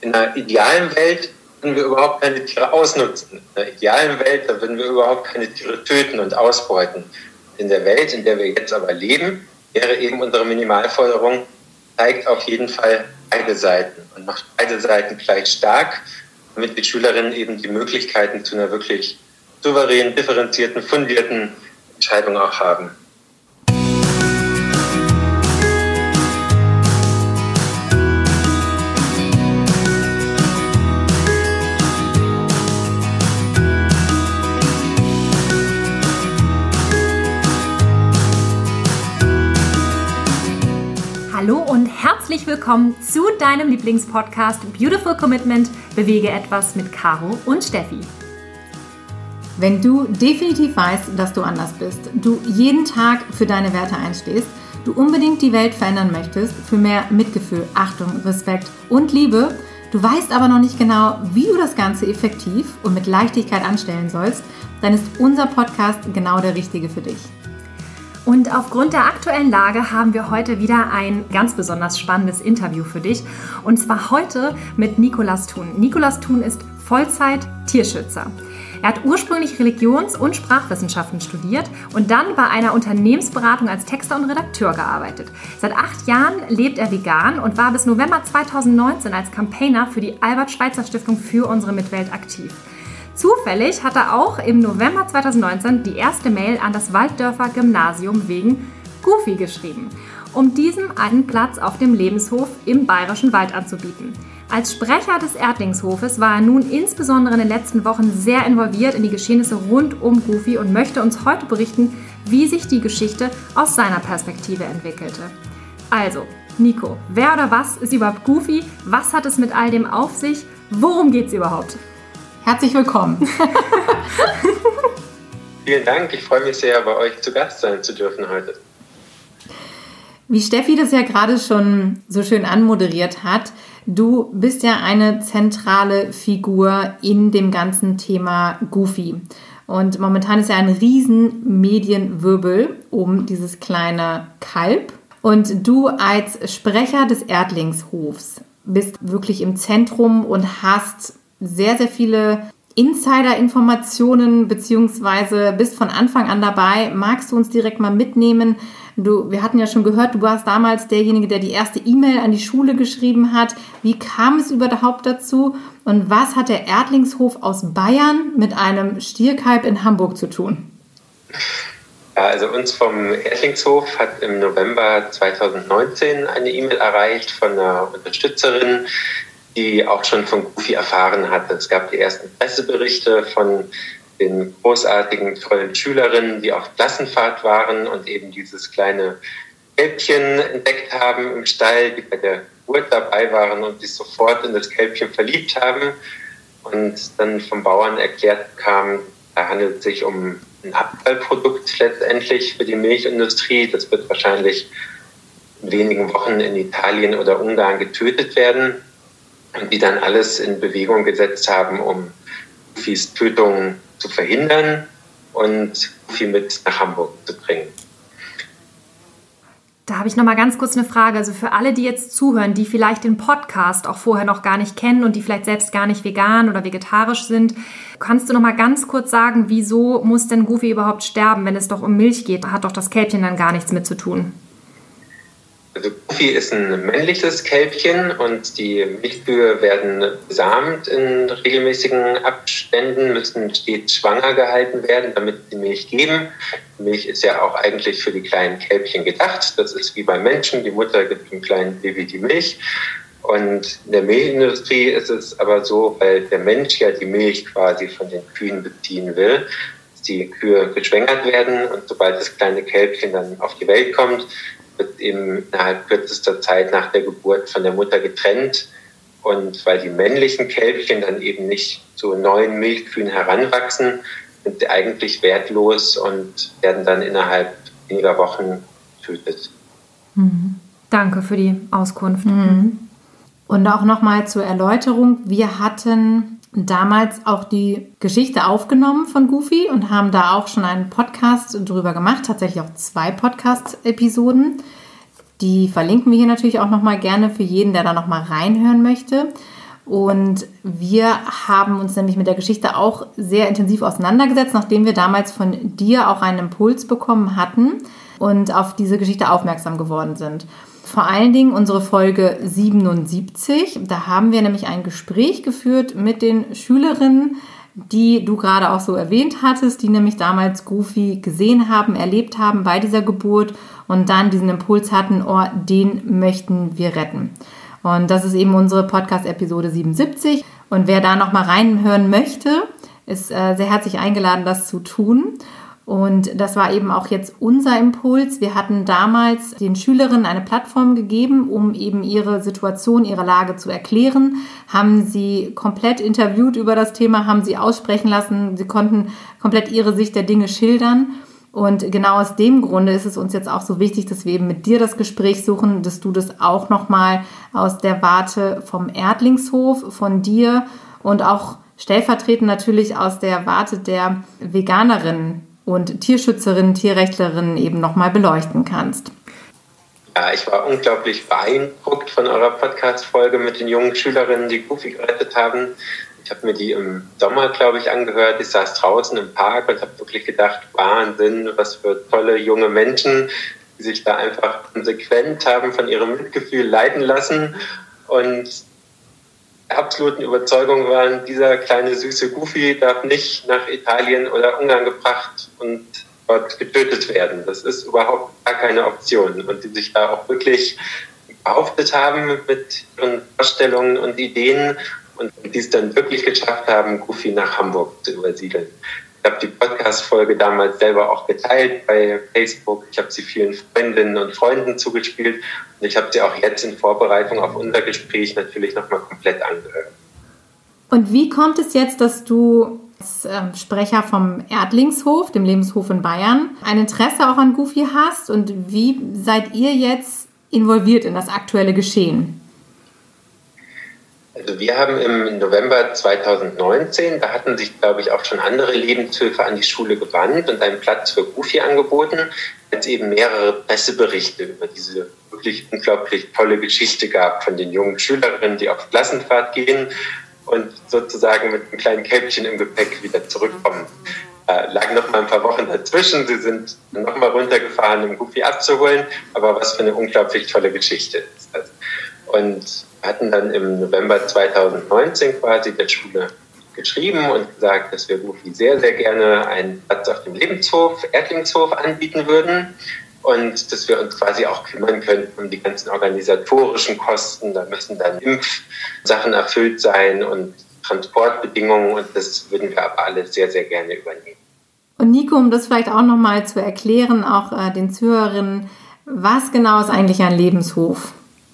In einer idealen Welt würden wir überhaupt keine Tiere ausnutzen. In einer idealen Welt, da würden wir überhaupt keine Tiere töten und ausbeuten. In der Welt, in der wir jetzt aber leben, wäre eben unsere Minimalforderung, zeigt auf jeden Fall beide Seiten und macht beide Seiten gleich stark, damit die Schülerinnen eben die Möglichkeiten zu einer wirklich souveränen, differenzierten, fundierten Entscheidung auch haben. Hallo und herzlich willkommen zu deinem Lieblingspodcast Beautiful Commitment – Bewege etwas mit Caro und Steffi. Wenn du definitiv weißt, dass du anders bist, du jeden Tag für deine Werte einstehst, du unbedingt die Welt verändern möchtest für mehr Mitgefühl, Achtung, Respekt und Liebe, du weißt aber noch nicht genau, wie du das Ganze effektiv und mit Leichtigkeit anstellen sollst, dann ist unser Podcast genau der richtige für dich. Und aufgrund der aktuellen Lage haben wir heute wieder ein ganz besonders spannendes Interview für dich. Und zwar heute mit Nicolas Thun. Nicolas Thun ist Vollzeit-Tierschützer. Er hat ursprünglich Religions- und Sprachwissenschaften studiert und dann bei einer Unternehmensberatung als Texter und Redakteur gearbeitet. Seit 8 Jahren lebt er vegan und war bis November 2019 als Campaigner für die Albert-Schweitzer-Stiftung für unsere Mitwelt aktiv. Zufällig hat er auch im November 2019 die erste Mail an das Walddörfer Gymnasium wegen Goofy geschrieben, um diesem einen Platz auf dem Lebenshof im Bayerischen Wald anzubieten. Als Sprecher des Erdlingshofes war er nun insbesondere in den letzten Wochen sehr involviert in die Geschehnisse rund um Goofy und möchte uns heute berichten, wie sich die Geschichte aus seiner Perspektive entwickelte. Also, Nico, wer oder was ist überhaupt Goofy? Was hat es mit all dem auf sich? Worum geht's überhaupt? Herzlich willkommen. Vielen Dank, ich freue mich sehr, bei euch zu Gast sein zu dürfen heute. Wie Steffi das ja gerade schon so schön anmoderiert hat, du bist ja eine zentrale Figur in dem ganzen Thema Goofy. Und momentan ist ja ein riesen Medienwirbel um dieses kleine Kalb. Und du als Sprecher des Erdlingshofs bist wirklich im Zentrum und hast sehr, sehr viele Insider-Informationen beziehungsweise bist von Anfang an dabei. Magst du uns direkt mal mitnehmen? Wir hatten ja schon gehört, du warst damals derjenige, der die erste E-Mail an die Schule geschrieben hat. Wie kam es überhaupt dazu? Und was hat der Erdlingshof aus Bayern mit einem Stierkalb in Hamburg zu tun? Ja, also uns vom Erdlingshof hat im November 2019 eine E-Mail erreicht von einer Unterstützerin, die auch schon von Goofy erfahren hatte. Es gab die ersten Presseberichte von den großartigen, tollen Schülerinnen, die auf Klassenfahrt waren und eben dieses kleine Kälbchen entdeckt haben im Stall, die bei der Geburt dabei waren und sich sofort in das Kälbchen verliebt haben. Und dann vom Bauern erklärt bekam, da handelt es sich um ein Abfallprodukt letztendlich für die Milchindustrie. Das wird wahrscheinlich in wenigen Wochen in Italien oder Ungarn getötet werden. Und die dann alles in Bewegung gesetzt haben, um Goofys Tötung zu verhindern und Goofy mit nach Hamburg zu bringen. Da habe ich noch mal ganz kurz eine Frage. Also für alle, die jetzt zuhören, die vielleicht den Podcast auch vorher noch gar nicht kennen und die vielleicht selbst gar nicht vegan oder vegetarisch sind, kannst du noch mal ganz kurz sagen, wieso muss denn Goofy überhaupt sterben, wenn es doch um Milch geht? Hat doch das Kälbchen dann gar nichts mit zu tun. Also Goofy ist ein männliches Kälbchen und die Milchkühe werden besamt in regelmäßigen Abständen, müssen stets schwanger gehalten werden, damit sie Milch geben. Die Milch ist ja auch eigentlich für die kleinen Kälbchen gedacht. Das ist wie beim Menschen, die Mutter gibt dem kleinen Baby die Milch. Und in der Milchindustrie ist es aber so, weil der Mensch ja die Milch quasi von den Kühen beziehen will, dass die Kühe geschwängert werden und sobald das kleine Kälbchen dann auf die Welt kommt, wird eben innerhalb kürzester Zeit nach der Geburt von der Mutter getrennt. Und weil die männlichen Kälbchen dann eben nicht zu neuen Milchkühen heranwachsen, sind sie eigentlich wertlos und werden dann innerhalb weniger Wochen getötet. Danke für die Auskunft. Und auch nochmal zur Erläuterung, wir hatten damals auch die Geschichte aufgenommen von Goofy und haben da auch schon einen Podcast drüber gemacht, tatsächlich auch 2 Podcast-Episoden. Die verlinken wir hier natürlich auch nochmal gerne für jeden, der da nochmal reinhören möchte. Und wir haben uns nämlich mit der Geschichte auch sehr intensiv auseinandergesetzt, nachdem wir damals von dir auch einen Impuls bekommen hatten und auf diese Geschichte aufmerksam geworden sind. Vor allen Dingen unsere Folge 77, da haben wir nämlich ein Gespräch geführt mit den Schülerinnen, die du gerade auch so erwähnt hattest, die nämlich damals Goofy gesehen haben, erlebt haben bei dieser Geburt und dann diesen Impuls hatten, oh, den möchten wir retten. Und das ist eben unsere Podcast-Episode 77. Und wer da nochmal reinhören möchte, ist sehr herzlich eingeladen, das zu tun. Und das war eben auch jetzt unser Impuls. Wir hatten damals den Schülerinnen eine Plattform gegeben, um eben ihre Situation, ihre Lage zu erklären, haben sie komplett interviewt über das Thema, haben sie aussprechen lassen, sie konnten komplett ihre Sicht der Dinge schildern. Und genau aus dem Grunde ist es uns jetzt auch so wichtig, dass wir eben mit dir das Gespräch suchen, dass du das auch nochmal aus der Warte vom Erdlingshof, von dir und auch stellvertretend natürlich aus der Warte der Veganerinnen und Tierschützerinnen, Tierrechtlerinnen eben nochmal beleuchten kannst. Ja, ich war unglaublich beeindruckt von eurer Podcast-Folge mit den jungen Schülerinnen, die Goofy gerettet haben. Ich habe mir die im Sommer, glaube ich, angehört. Ich saß draußen im Park und habe wirklich gedacht, Wahnsinn, was für tolle junge Menschen, die sich da einfach konsequent haben von ihrem Mitgefühl leiten lassen und der absoluten Überzeugung waren, dieser kleine süße Goofy darf nicht nach Italien oder Ungarn gebracht und dort getötet werden. Das ist überhaupt gar keine Option. Und die sich da auch wirklich behauptet haben mit ihren Vorstellungen und Ideen und die es dann wirklich geschafft haben, Goofy nach Hamburg zu übersiedeln. Ich habe die Podcast-Folge damals selber auch geteilt bei Facebook. Ich habe sie vielen Freundinnen und Freunden zugespielt und ich habe sie auch jetzt in Vorbereitung auf unser Gespräch natürlich nochmal komplett angehört. Und wie kommt es jetzt, dass du als Sprecher vom Erdlingshof, dem Lebenshof in Bayern, ein Interesse auch an Goofy hast und wie seid ihr jetzt involviert in das aktuelle Geschehen? Also wir haben im November 2019, da hatten sich, glaube ich, auch schon andere Lebenshöfe an die Schule gewandt und einen Platz für Goofy angeboten, als eben mehrere Presseberichte über diese wirklich unglaublich tolle Geschichte gab von den jungen Schülerinnen, die auf Klassenfahrt gehen und sozusagen mit einem kleinen Kälbchen im Gepäck wieder zurückkommen. Lagen noch mal ein paar Wochen dazwischen, sie sind noch mal runtergefahren, um Goofy abzuholen, aber was für eine unglaublich tolle Geschichte ist das. Und hatten dann im November 2019 quasi der Schule geschrieben und gesagt, dass wir Goofy sehr, sehr gerne einen Platz auf dem Lebenshof, Erdlingshof anbieten würden und dass wir uns quasi auch kümmern könnten um die ganzen organisatorischen Kosten. Da müssen dann Impfsachen erfüllt sein und Transportbedingungen und das würden wir aber alle sehr, sehr gerne übernehmen. Und Nico, um das vielleicht auch nochmal zu erklären, auch den Zuhörerinnen, was genau ist eigentlich ein Lebenshof?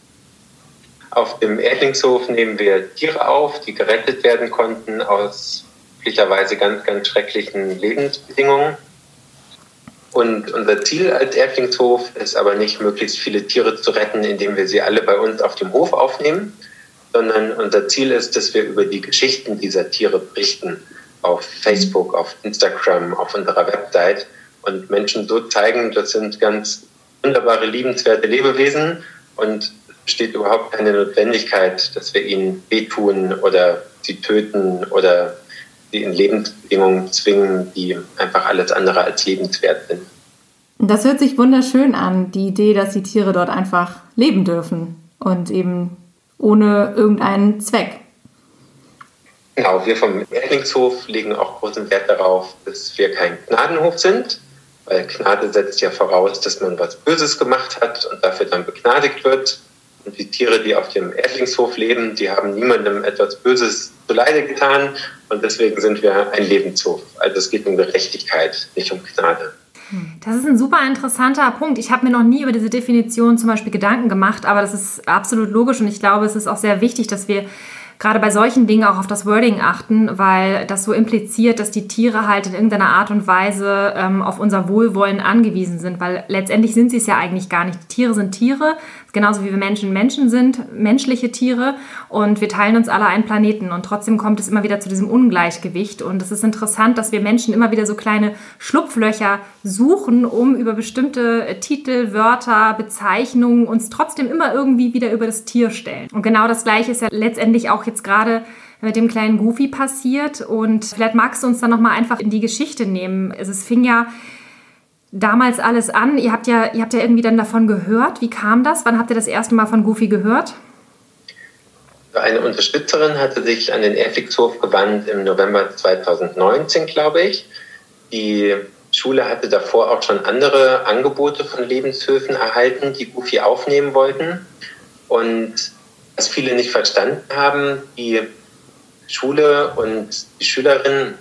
Auf dem Erdlingshof nehmen wir Tiere auf, die gerettet werden konnten aus möglicherweise ganz, ganz schrecklichen Lebensbedingungen. Und unser Ziel als Erdlingshof ist aber nicht, möglichst viele Tiere zu retten, indem wir sie alle bei uns auf dem Hof aufnehmen, sondern unser Ziel ist, dass wir über die Geschichten dieser Tiere berichten, auf Facebook, auf Instagram, auf unserer Website und Menschen so zeigen, das sind ganz wunderbare, liebenswerte Lebewesen und besteht überhaupt keine Notwendigkeit, dass wir ihnen wehtun oder sie töten oder sie in Lebensbedingungen zwingen, die einfach alles andere als lebenswert sind. Das hört sich wunderschön an, die Idee, dass die Tiere dort einfach leben dürfen und eben ohne irgendeinen Zweck. Genau, wir vom Erdlingshof legen auch großen Wert darauf, dass wir kein Gnadenhof sind, weil Gnade setzt ja voraus, dass man was Böses gemacht hat und dafür dann begnadigt wird. Und die Tiere, die auf dem Erdlingshof leben, die haben niemandem etwas Böses zuleide getan. Und deswegen sind wir ein Lebenshof. Also es geht um Gerechtigkeit, nicht um Gnade. Das ist ein super interessanter Punkt. Ich habe mir noch nie über diese Definition zum Beispiel Gedanken gemacht, aber das ist absolut logisch. Und ich glaube, es ist auch sehr wichtig, dass wir gerade bei solchen Dingen auch auf das Wording achten, weil das so impliziert, dass die Tiere halt in irgendeiner Art und Weise auf unser Wohlwollen angewiesen sind, weil letztendlich sind sie es ja eigentlich gar nicht. Die Tiere sind Tiere, genauso wie wir Menschen sind, menschliche Tiere und wir teilen uns alle einen Planeten und trotzdem kommt es immer wieder zu diesem Ungleichgewicht und es ist interessant, dass wir Menschen immer wieder so kleine Schlupflöcher suchen, um über bestimmte Titel, Wörter, Bezeichnungen uns trotzdem immer irgendwie wieder über das Tier stellen. Und genau das Gleiche ist ja letztendlich auch jetzt gerade mit dem kleinen Goofy passiert und vielleicht magst du uns dann nochmal einfach in die Geschichte nehmen. Es fing ja damals alles an. Ihr habt ja irgendwie dann davon gehört. Wie kam das? Wann habt ihr das erste Mal von Goofy gehört? Eine Unterstützerin hatte sich an den Airfix-Hof gewandt im November 2019, glaube ich. Die Schule hatte davor auch schon andere Angebote von Lebenshöfen erhalten, die Goofy aufnehmen wollten. Und was viele nicht verstanden haben, die Schule und die Schülerinnen,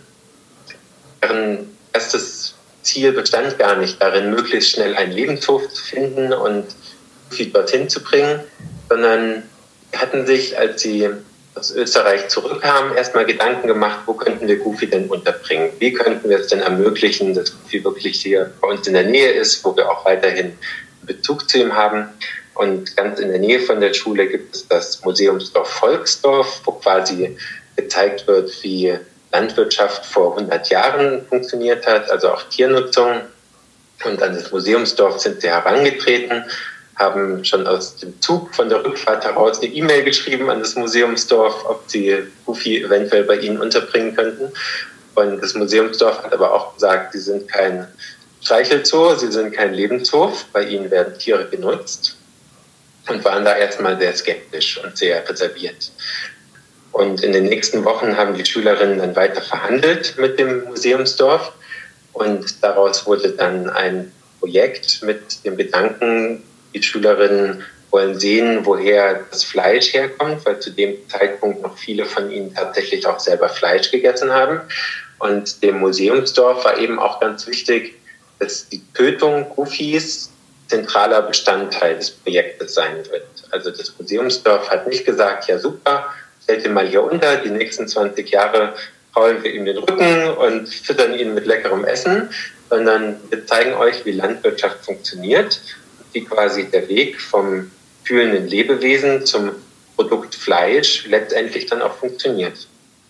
deren erstes Ziel bestand gar nicht darin, möglichst schnell einen Lebenshof zu finden und Goofy dorthin zu bringen, sondern hatten sich, als sie aus Österreich zurückkamen, erstmal Gedanken gemacht, wo könnten wir Goofy denn unterbringen? Wie könnten wir es denn ermöglichen, dass Goofy wirklich hier bei uns in der Nähe ist, wo wir auch weiterhin Bezug zu ihm haben? Und ganz in der Nähe von der Schule gibt es das Museumsdorf Volksdorf, wo quasi gezeigt wird, wie Landwirtschaft vor 100 Jahren funktioniert hat, also auch Tiernutzung. Und an das Museumsdorf sind sie herangetreten, haben schon aus dem Zug von der Rückfahrt heraus eine E-Mail geschrieben an das Museumsdorf, ob sie Goofy eventuell bei ihnen unterbringen könnten. Und das Museumsdorf hat aber auch gesagt, sie sind kein Streichelzoo, sie sind kein Lebenshof, bei ihnen werden Tiere genutzt und waren da erstmal sehr skeptisch und sehr reserviert. Und in den nächsten Wochen haben die Schülerinnen dann weiter verhandelt mit dem Museumsdorf und daraus wurde dann ein Projekt mit dem Gedanken, die Schülerinnen wollen sehen, woher das Fleisch herkommt, weil zu dem Zeitpunkt noch viele von ihnen tatsächlich auch selber Fleisch gegessen haben. Und dem Museumsdorf war eben auch ganz wichtig, dass die Tötung Goofys zentraler Bestandteil des Projektes sein wird. Also das Museumsdorf hat nicht gesagt, ja super, stellt ihn mal hier unter, die nächsten 20 Jahre kraulen wir ihm den Rücken und füttern ihn mit leckerem Essen, sondern wir zeigen euch, wie Landwirtschaft funktioniert, wie quasi der Weg vom fühlenden Lebewesen zum Produkt Fleisch letztendlich dann auch funktioniert.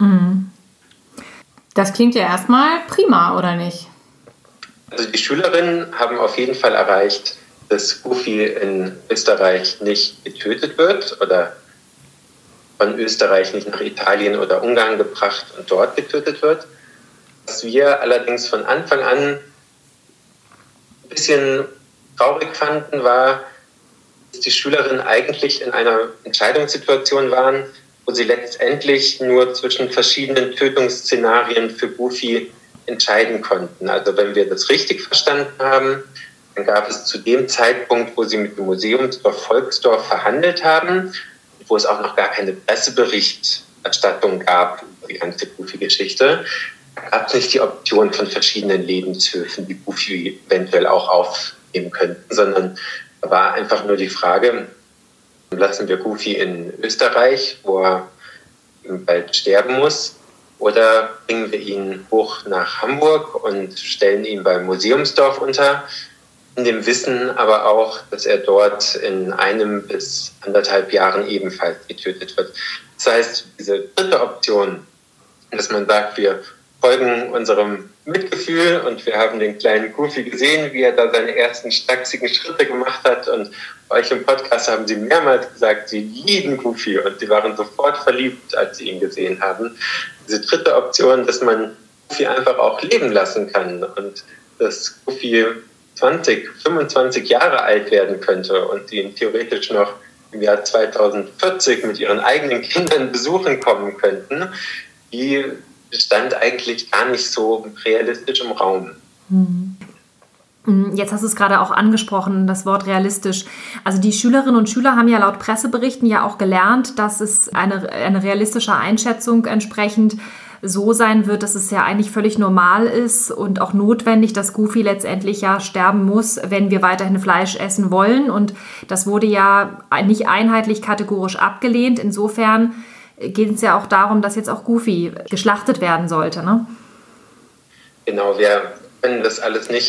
Das klingt ja erstmal prima, oder nicht? Also die Schülerinnen haben auf jeden Fall erreicht, dass Goofy in Österreich nicht getötet wird oder von Österreich nicht nach Italien oder Ungarn gebracht und dort getötet wird. Was wir allerdings von Anfang an ein bisschen traurig fanden, war, dass die Schülerinnen eigentlich in einer Entscheidungssituation waren, wo sie letztendlich nur zwischen verschiedenen Tötungsszenarien für Goofy entscheiden konnten. Also wenn wir das richtig verstanden haben, dann gab es zu dem Zeitpunkt, wo sie mit dem Museumsdorf Volksdorf verhandelt haben, wo es auch noch gar keine Presseberichterstattung gab über die ganze Goofy-Geschichte, gab es nicht die Option von verschiedenen Lebenshöfen, die Goofy eventuell auch aufnehmen könnten, sondern da war einfach nur die Frage, lassen wir Goofy in Österreich, wo er bald sterben muss, oder bringen wir ihn hoch nach Hamburg und stellen ihn beim Museumsdorf unter, in dem Wissen aber auch, dass er dort in 1 bis 1,5 Jahren ebenfalls getötet wird. Das heißt, diese dritte Option, dass man sagt, wir folgen unserem Mitgefühl und wir haben den kleinen Goofy gesehen, wie er da seine ersten stachsigen Schritte gemacht hat, und bei euch im Podcast haben sie mehrmals gesagt, sie lieben Goofy und sie waren sofort verliebt, als sie ihn gesehen haben. Diese dritte Option, dass man Goofy einfach auch leben lassen kann und dass Goofy 20, 25 Jahre alt werden könnte und sie ihn theoretisch noch im Jahr 2040 mit ihren eigenen Kindern besuchen kommen könnten, die stand eigentlich gar nicht so realistisch im Raum. Jetzt hast du es gerade auch angesprochen, das Wort realistisch. Also die Schülerinnen und Schüler haben ja laut Presseberichten ja auch gelernt, dass es eine realistische Einschätzung entsprechend so sein wird, dass es ja eigentlich völlig normal ist und auch notwendig, dass Goofy letztendlich ja sterben muss, wenn wir weiterhin Fleisch essen wollen. Und das wurde ja nicht einheitlich kategorisch abgelehnt. Insofern geht es ja auch darum, dass jetzt auch Goofy geschlachtet werden sollte, ne? Genau, wir können das alles nicht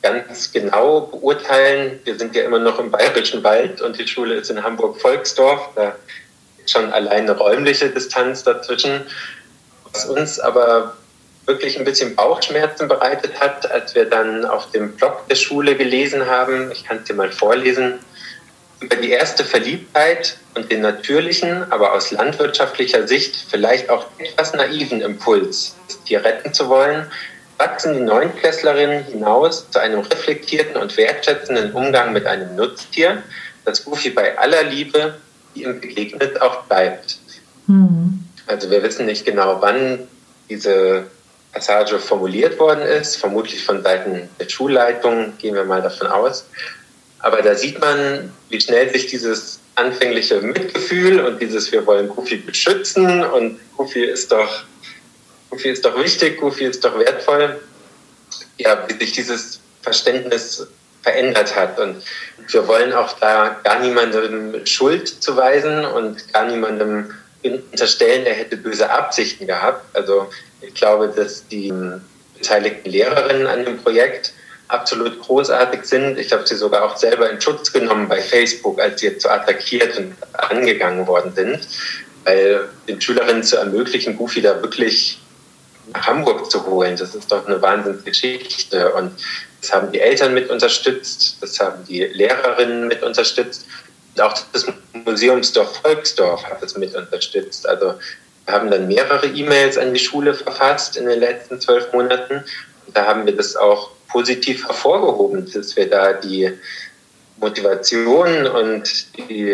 ganz genau beurteilen. Wir sind ja immer noch im Bayerischen Wald und die Schule ist in Hamburg-Volksdorf. Da ist schon allein eine räumliche Distanz dazwischen. Was uns aber wirklich ein bisschen Bauchschmerzen bereitet hat, als wir dann auf dem Blog der Schule gelesen haben, ich kann es dir mal vorlesen, über die erste Verliebtheit und den natürlichen, aber aus landwirtschaftlicher Sicht vielleicht auch etwas naiven Impuls, das Tier retten zu wollen, wachsen die Neunklässlerinnen hinaus zu einem reflektierten und wertschätzenden Umgang mit einem Nutztier, das Goofy bei aller Liebe, die ihm begegnet, auch bleibt. Also wir wissen nicht genau, wann diese Passage formuliert worden ist, vermutlich von Seiten der Schulleitung, gehen wir mal davon aus. Aber da sieht man, wie schnell sich dieses anfängliche Mitgefühl und dieses wir wollen Goofy beschützen und Goofy ist doch wichtig, Goofy ist doch wertvoll, ja, wie sich dieses Verständnis verändert hat. Und wir wollen auch da gar niemandem Schuld zuweisen und gar niemandem unterstellen, er hätte böse Absichten gehabt. Also ich glaube, dass die beteiligten Lehrerinnen an dem Projekt absolut großartig sind. Ich habe sie sogar auch selber in Schutz genommen bei Facebook, als sie jetzt so attackiert und angegangen worden sind, weil den Schülerinnen zu ermöglichen, Goofy da wirklich nach Hamburg zu holen. Das ist doch eine Wahnsinnsgeschichte. Und das haben die Eltern mit unterstützt, das haben die Lehrerinnen mit unterstützt. Und auch das Museumsdorf Volksdorf hat es mit unterstützt. Also wir haben dann mehrere E-Mails an die Schule verfasst in den letzten 12 Monaten. Und da haben wir das auch positiv hervorgehoben, dass wir da die Motivation und die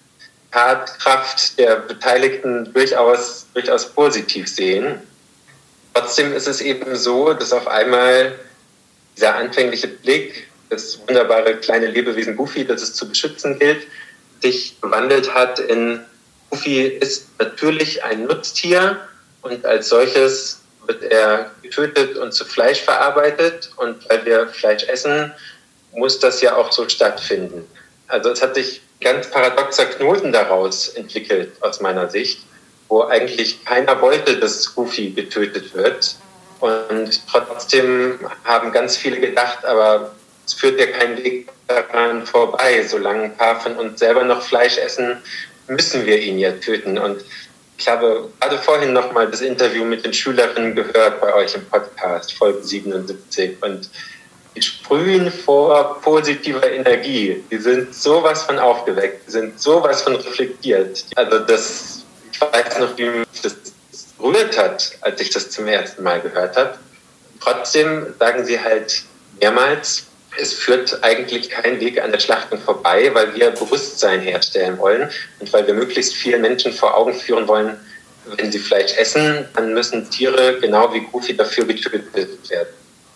Tatkraft der Beteiligten durchaus positiv sehen. Trotzdem ist es eben so, dass auf einmal dieser anfängliche Blick, das wunderbare kleine Lebewesen Goofy, das es zu beschützen gilt, sich gewandelt hat in Goofy ist natürlich ein Nutztier und als solches wird er getötet und zu Fleisch verarbeitet. Und weil wir Fleisch essen, muss das ja auch so stattfinden. Also es hat sich ganz paradoxer Knoten daraus entwickelt, aus meiner Sicht, wo eigentlich keiner wollte, dass Goofy getötet wird. Und trotzdem haben ganz viele gedacht, aber es führt ja kein Weg daran vorbei. Solange ein paar von uns selber noch Fleisch essen, müssen wir ihn ja töten. Und ich habe gerade vorhin nochmal das Interview mit den Schülerinnen gehört bei euch im Podcast, Folge 77. Und die sprühen vor positiver Energie. Die sind sowas von aufgeweckt, die sind sowas von reflektiert. Also ich weiß noch, wie mich das berührt hat, als ich das zum ersten Mal gehört habe. Trotzdem sagen sie halt mehrmals, es führt eigentlich kein Weg an der Schlachtung vorbei, weil wir Bewusstsein herstellen wollen und weil wir möglichst vielen Menschen vor Augen führen wollen, wenn sie Fleisch essen, dann müssen Tiere genau wie Goofy dafür getötet werden.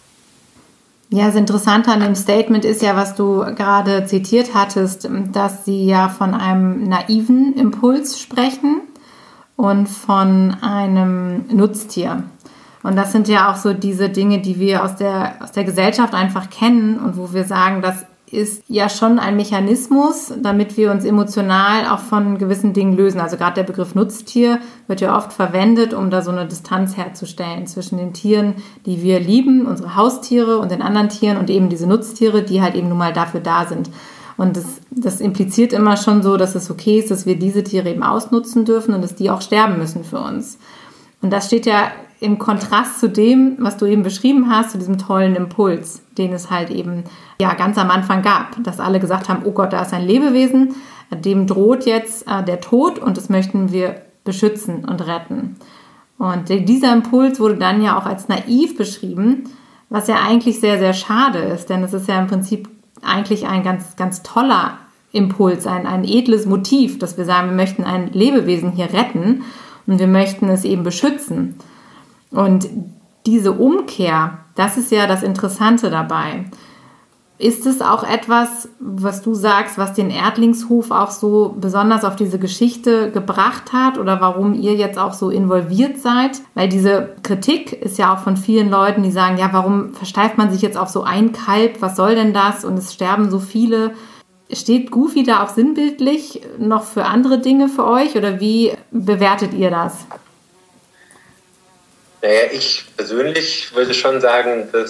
Ja, das Interessante an dem Statement ist ja, was du gerade zitiert hattest, dass sie ja von einem naiven Impuls sprechen und von einem Nutztier. Und das sind ja auch so diese Dinge, die wir aus der Gesellschaft einfach kennen und wo wir sagen, das ist ja schon ein Mechanismus, damit wir uns emotional auch von gewissen Dingen lösen. Also gerade der Begriff Nutztier wird ja oft verwendet, um da so eine Distanz herzustellen zwischen den Tieren, die wir lieben, unsere Haustiere und den anderen Tieren und eben diese Nutztiere, die halt eben nun mal dafür da sind. Und das impliziert immer schon so, dass es okay ist, dass wir diese Tiere eben ausnutzen dürfen und dass die auch sterben müssen für uns. Und das steht ja im Kontrast zu dem, was du eben beschrieben hast, zu diesem tollen Impuls, den es halt eben ja ganz am Anfang gab, dass alle gesagt haben, oh Gott, da ist ein Lebewesen, dem droht jetzt der Tod und das möchten wir beschützen und retten. Und dieser Impuls wurde dann ja auch als naiv beschrieben, was ja eigentlich sehr, sehr schade ist, denn es ist ja im Prinzip eigentlich ein ganz, ganz toller Impuls, ein edles Motiv, dass wir sagen, wir möchten ein Lebewesen hier retten und wir möchten es eben beschützen. Und diese Umkehr, das ist ja das Interessante dabei. Ist es auch etwas, was du sagst, was den Erdlingshof auch so besonders auf diese Geschichte gebracht hat oder warum ihr jetzt auch so involviert seid? Weil diese Kritik ist ja auch von vielen Leuten, die sagen, ja, warum versteift man sich jetzt auf so ein Kalb? Was soll denn das? Und es sterben so viele. Steht Goofy da auch sinnbildlich noch für andere Dinge für euch oder wie bewertet ihr das? Naja, ich persönlich würde schon sagen, dass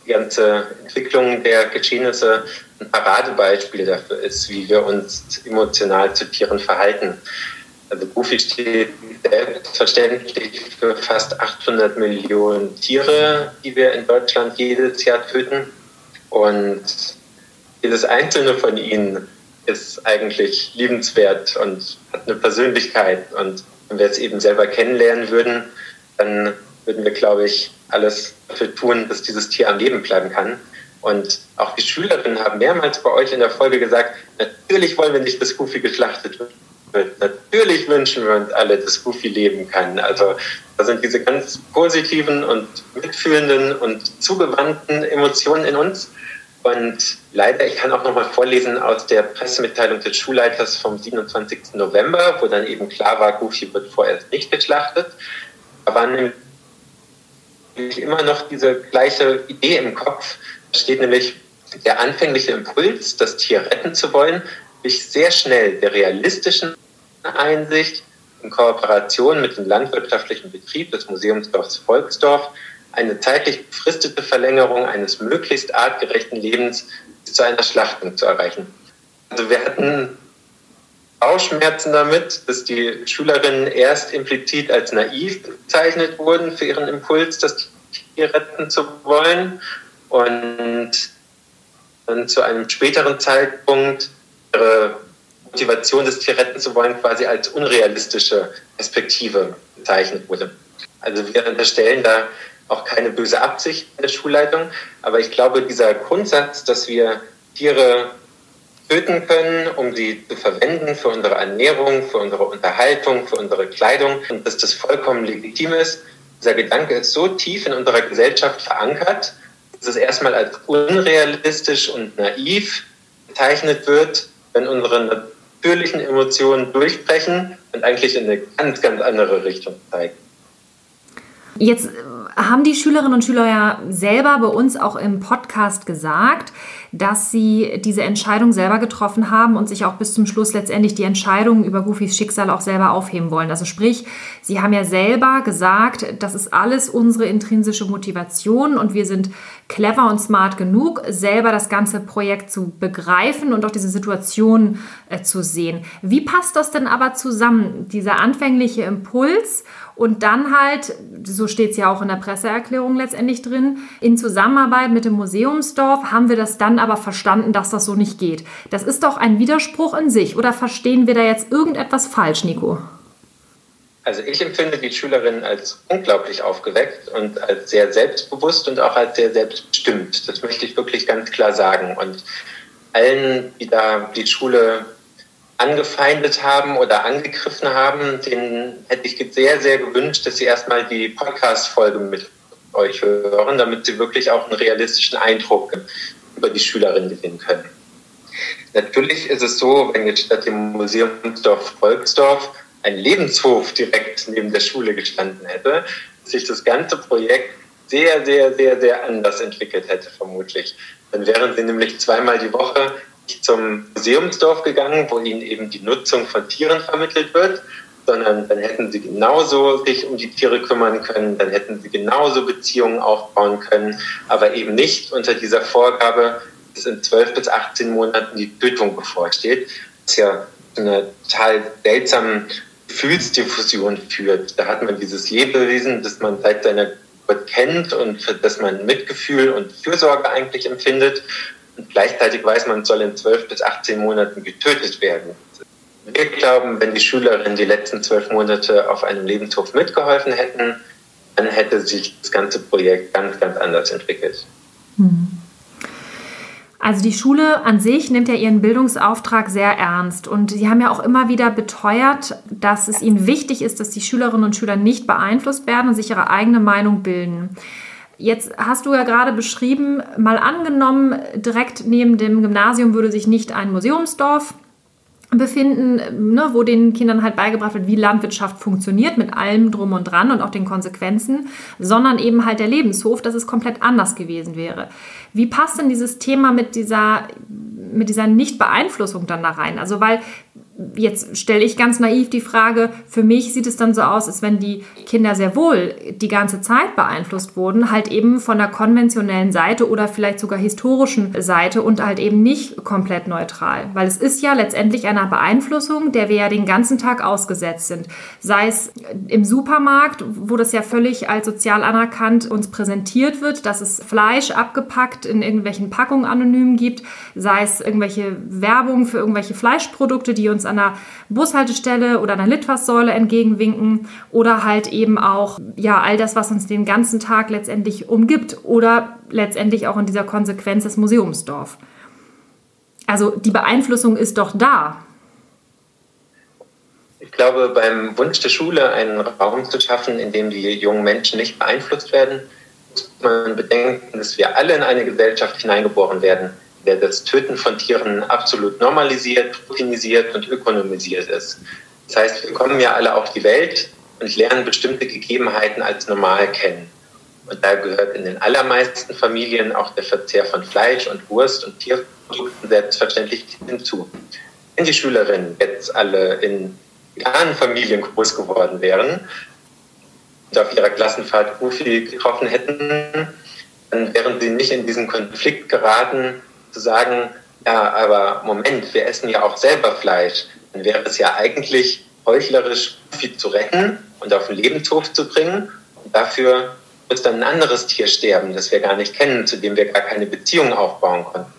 die ganze Entwicklung der Geschehnisse ein Paradebeispiel dafür ist, wie wir uns emotional zu Tieren verhalten. Also Goofy steht selbstverständlich für fast 800 Millionen Tiere, die wir in Deutschland jedes Jahr töten. Und jedes einzelne von ihnen ist eigentlich liebenswert und hat eine Persönlichkeit. Und wenn wir es eben selber kennenlernen würden, dann würden wir, glaube ich, alles dafür tun, dass dieses Tier am Leben bleiben kann. Und auch die Schülerinnen haben mehrmals bei euch in der Folge gesagt, natürlich wollen wir nicht, dass Goofy geschlachtet wird. Natürlich wünschen wir uns alle, dass Goofy leben kann. Also da sind diese ganz positiven und mitfühlenden und zugewandten Emotionen in uns. Und leider, ich kann auch nochmal vorlesen aus der Pressemitteilung des Schulleiters vom 27. November, wo dann eben klar war, Goofy wird vorerst nicht geschlachtet. Da war nämlich immer noch diese gleiche Idee im Kopf. Da steht nämlich, der anfängliche Impuls, das Tier retten zu wollen, wich sehr schnell der realistischen Einsicht in Kooperation mit dem landwirtschaftlichen Betrieb des Museumsdorfs Volksdorf eine zeitlich befristete Verlängerung eines möglichst artgerechten Lebens bis zu einer Schlachtung zu erreichen. Also wir hatten Bauchschmerzen damit, dass die Schülerinnen erst implizit als naiv bezeichnet wurden für ihren Impuls, das Tier retten zu wollen, und dann zu einem späteren Zeitpunkt ihre Motivation, das Tier retten zu wollen, quasi als unrealistische Perspektive bezeichnet wurde. Also wir unterstellen da auch keine böse Absicht der Schulleitung, aber ich glaube, dieser Grundsatz, dass wir Tiere töten können, um sie zu verwenden für unsere Ernährung, für unsere Unterhaltung, für unsere Kleidung, und dass das vollkommen legitim ist, dieser Gedanke ist so tief in unserer Gesellschaft verankert, dass es erstmal als unrealistisch und naiv bezeichnet wird, wenn unsere natürlichen Emotionen durchbrechen und eigentlich in eine ganz, ganz andere Richtung zeigen. Jetzt haben die Schülerinnen und Schüler ja selber bei uns auch im Podcast gesagt, dass sie diese Entscheidung selber getroffen haben und sich auch bis zum Schluss letztendlich die Entscheidung über Goofys Schicksal auch selber aufheben wollen. Also sprich, sie haben ja selber gesagt, das ist alles unsere intrinsische Motivation und wir sind clever und smart genug, selber das ganze Projekt zu begreifen und auch diese Situation zu sehen. Wie passt das denn aber zusammen, dieser anfängliche Impuls und dann halt, so steht es ja auch in der Presseerklärung letztendlich drin, in Zusammenarbeit mit dem Museumsdorf haben wir das dann aber verstanden, dass das so nicht geht. Das ist doch ein Widerspruch in sich, oder verstehen wir da jetzt irgendetwas falsch, Nico? Also ich empfinde die Schülerinnen als unglaublich aufgeweckt und als sehr selbstbewusst und auch als sehr selbstbestimmt. Das möchte ich wirklich ganz klar sagen. Und allen, die da die Schule angefeindet haben oder angegriffen haben, denen hätte ich sehr, sehr gewünscht, dass sie erstmal die Podcast-Folge mit euch hören, damit sie wirklich auch einen realistischen Eindruck über die Schülerinnen gewinnen können. Natürlich ist es so, wenn jetzt statt dem Museumsdorf Volksdorf ein Lebenshof direkt neben der Schule gestanden hätte, dass sich das ganze Projekt sehr, sehr, sehr, sehr anders entwickelt hätte, vermutlich. Dann wären sie nämlich 2-mal die Woche zum Museumsdorf gegangen, wo ihnen eben die Nutzung von Tieren vermittelt wird, sondern dann hätten sie genauso sich um die Tiere kümmern können, dann hätten sie genauso Beziehungen aufbauen können, aber eben nicht unter dieser Vorgabe, dass in 12 bis 18 Monaten die Tötung bevorsteht, was ja zu einer total seltsamen Gefühlsdiffusion führt. Da hat man dieses Lebewesen, das man seit seiner Geburt kennt und für das man Mitgefühl und Fürsorge eigentlich empfindet. Und gleichzeitig weiß man, es soll in 12 bis 18 Monaten getötet werden. Wir glauben, wenn die Schülerinnen die letzten 12 Monate auf einem Lebenshof mitgeholfen hätten, dann hätte sich das ganze Projekt ganz, ganz anders entwickelt. Also die Schule an sich nimmt ja ihren Bildungsauftrag sehr ernst und sie haben ja auch immer wieder beteuert, dass es ihnen wichtig ist, dass die Schülerinnen und Schüler nicht beeinflusst werden und sich ihre eigene Meinung bilden. Jetzt hast du ja gerade beschrieben, mal angenommen, direkt neben dem Gymnasium würde sich nicht ein Museumsdorf befinden, ne, wo den Kindern halt beigebracht wird, wie Landwirtschaft funktioniert, mit allem drum und dran und auch den Konsequenzen, sondern eben halt der Lebenshof, dass es komplett anders gewesen wäre. Wie passt denn dieses Thema mit dieser Nichtbeeinflussung dann da rein? Also weil Jetzt stelle ich ganz naiv die Frage, für mich sieht es dann so aus, als wenn die Kinder sehr wohl die ganze Zeit beeinflusst wurden, halt eben von der konventionellen Seite oder vielleicht sogar historischen Seite und halt eben nicht komplett neutral. Weil es ist ja letztendlich einer Beeinflussung, der wir ja den ganzen Tag ausgesetzt sind. Sei es im Supermarkt, wo das ja völlig als sozial anerkannt uns präsentiert wird, dass es Fleisch abgepackt in irgendwelchen Packungen anonym gibt, sei es irgendwelche Werbung für irgendwelche Fleischprodukte, die uns an der Bushaltestelle oder an der Litfaßsäule entgegenwinken oder halt eben auch all das, was uns den ganzen Tag letztendlich umgibt oder letztendlich auch in dieser Konsequenz das Museumsdorf. Also die Beeinflussung ist doch da. Ich glaube, beim Wunsch der Schule, einen Raum zu schaffen, in dem die jungen Menschen nicht beeinflusst werden, muss man bedenken, dass wir alle in eine Gesellschaft hineingeboren werden, der das Töten von Tieren absolut normalisiert, routinisiert und ökonomisiert ist. Das heißt, wir kommen ja alle auf die Welt und lernen bestimmte Gegebenheiten als normal kennen. Und da gehört in den allermeisten Familien auch der Verzehr von Fleisch und Wurst und Tierprodukten selbstverständlich hinzu. Wenn die Schülerinnen jetzt alle in veganen Familien groß geworden wären und auf ihrer Klassenfahrt Goofy getroffen hätten, dann wären sie nicht in diesen Konflikt geraten, zu sagen, ja, aber Moment, wir essen ja auch selber Fleisch. Dann wäre es ja eigentlich heuchlerisch, Goofy zu retten und auf den Lebenshof zu bringen. Und dafür muss dann ein anderes Tier sterben, das wir gar nicht kennen, zu dem wir gar keine Beziehung aufbauen konnten.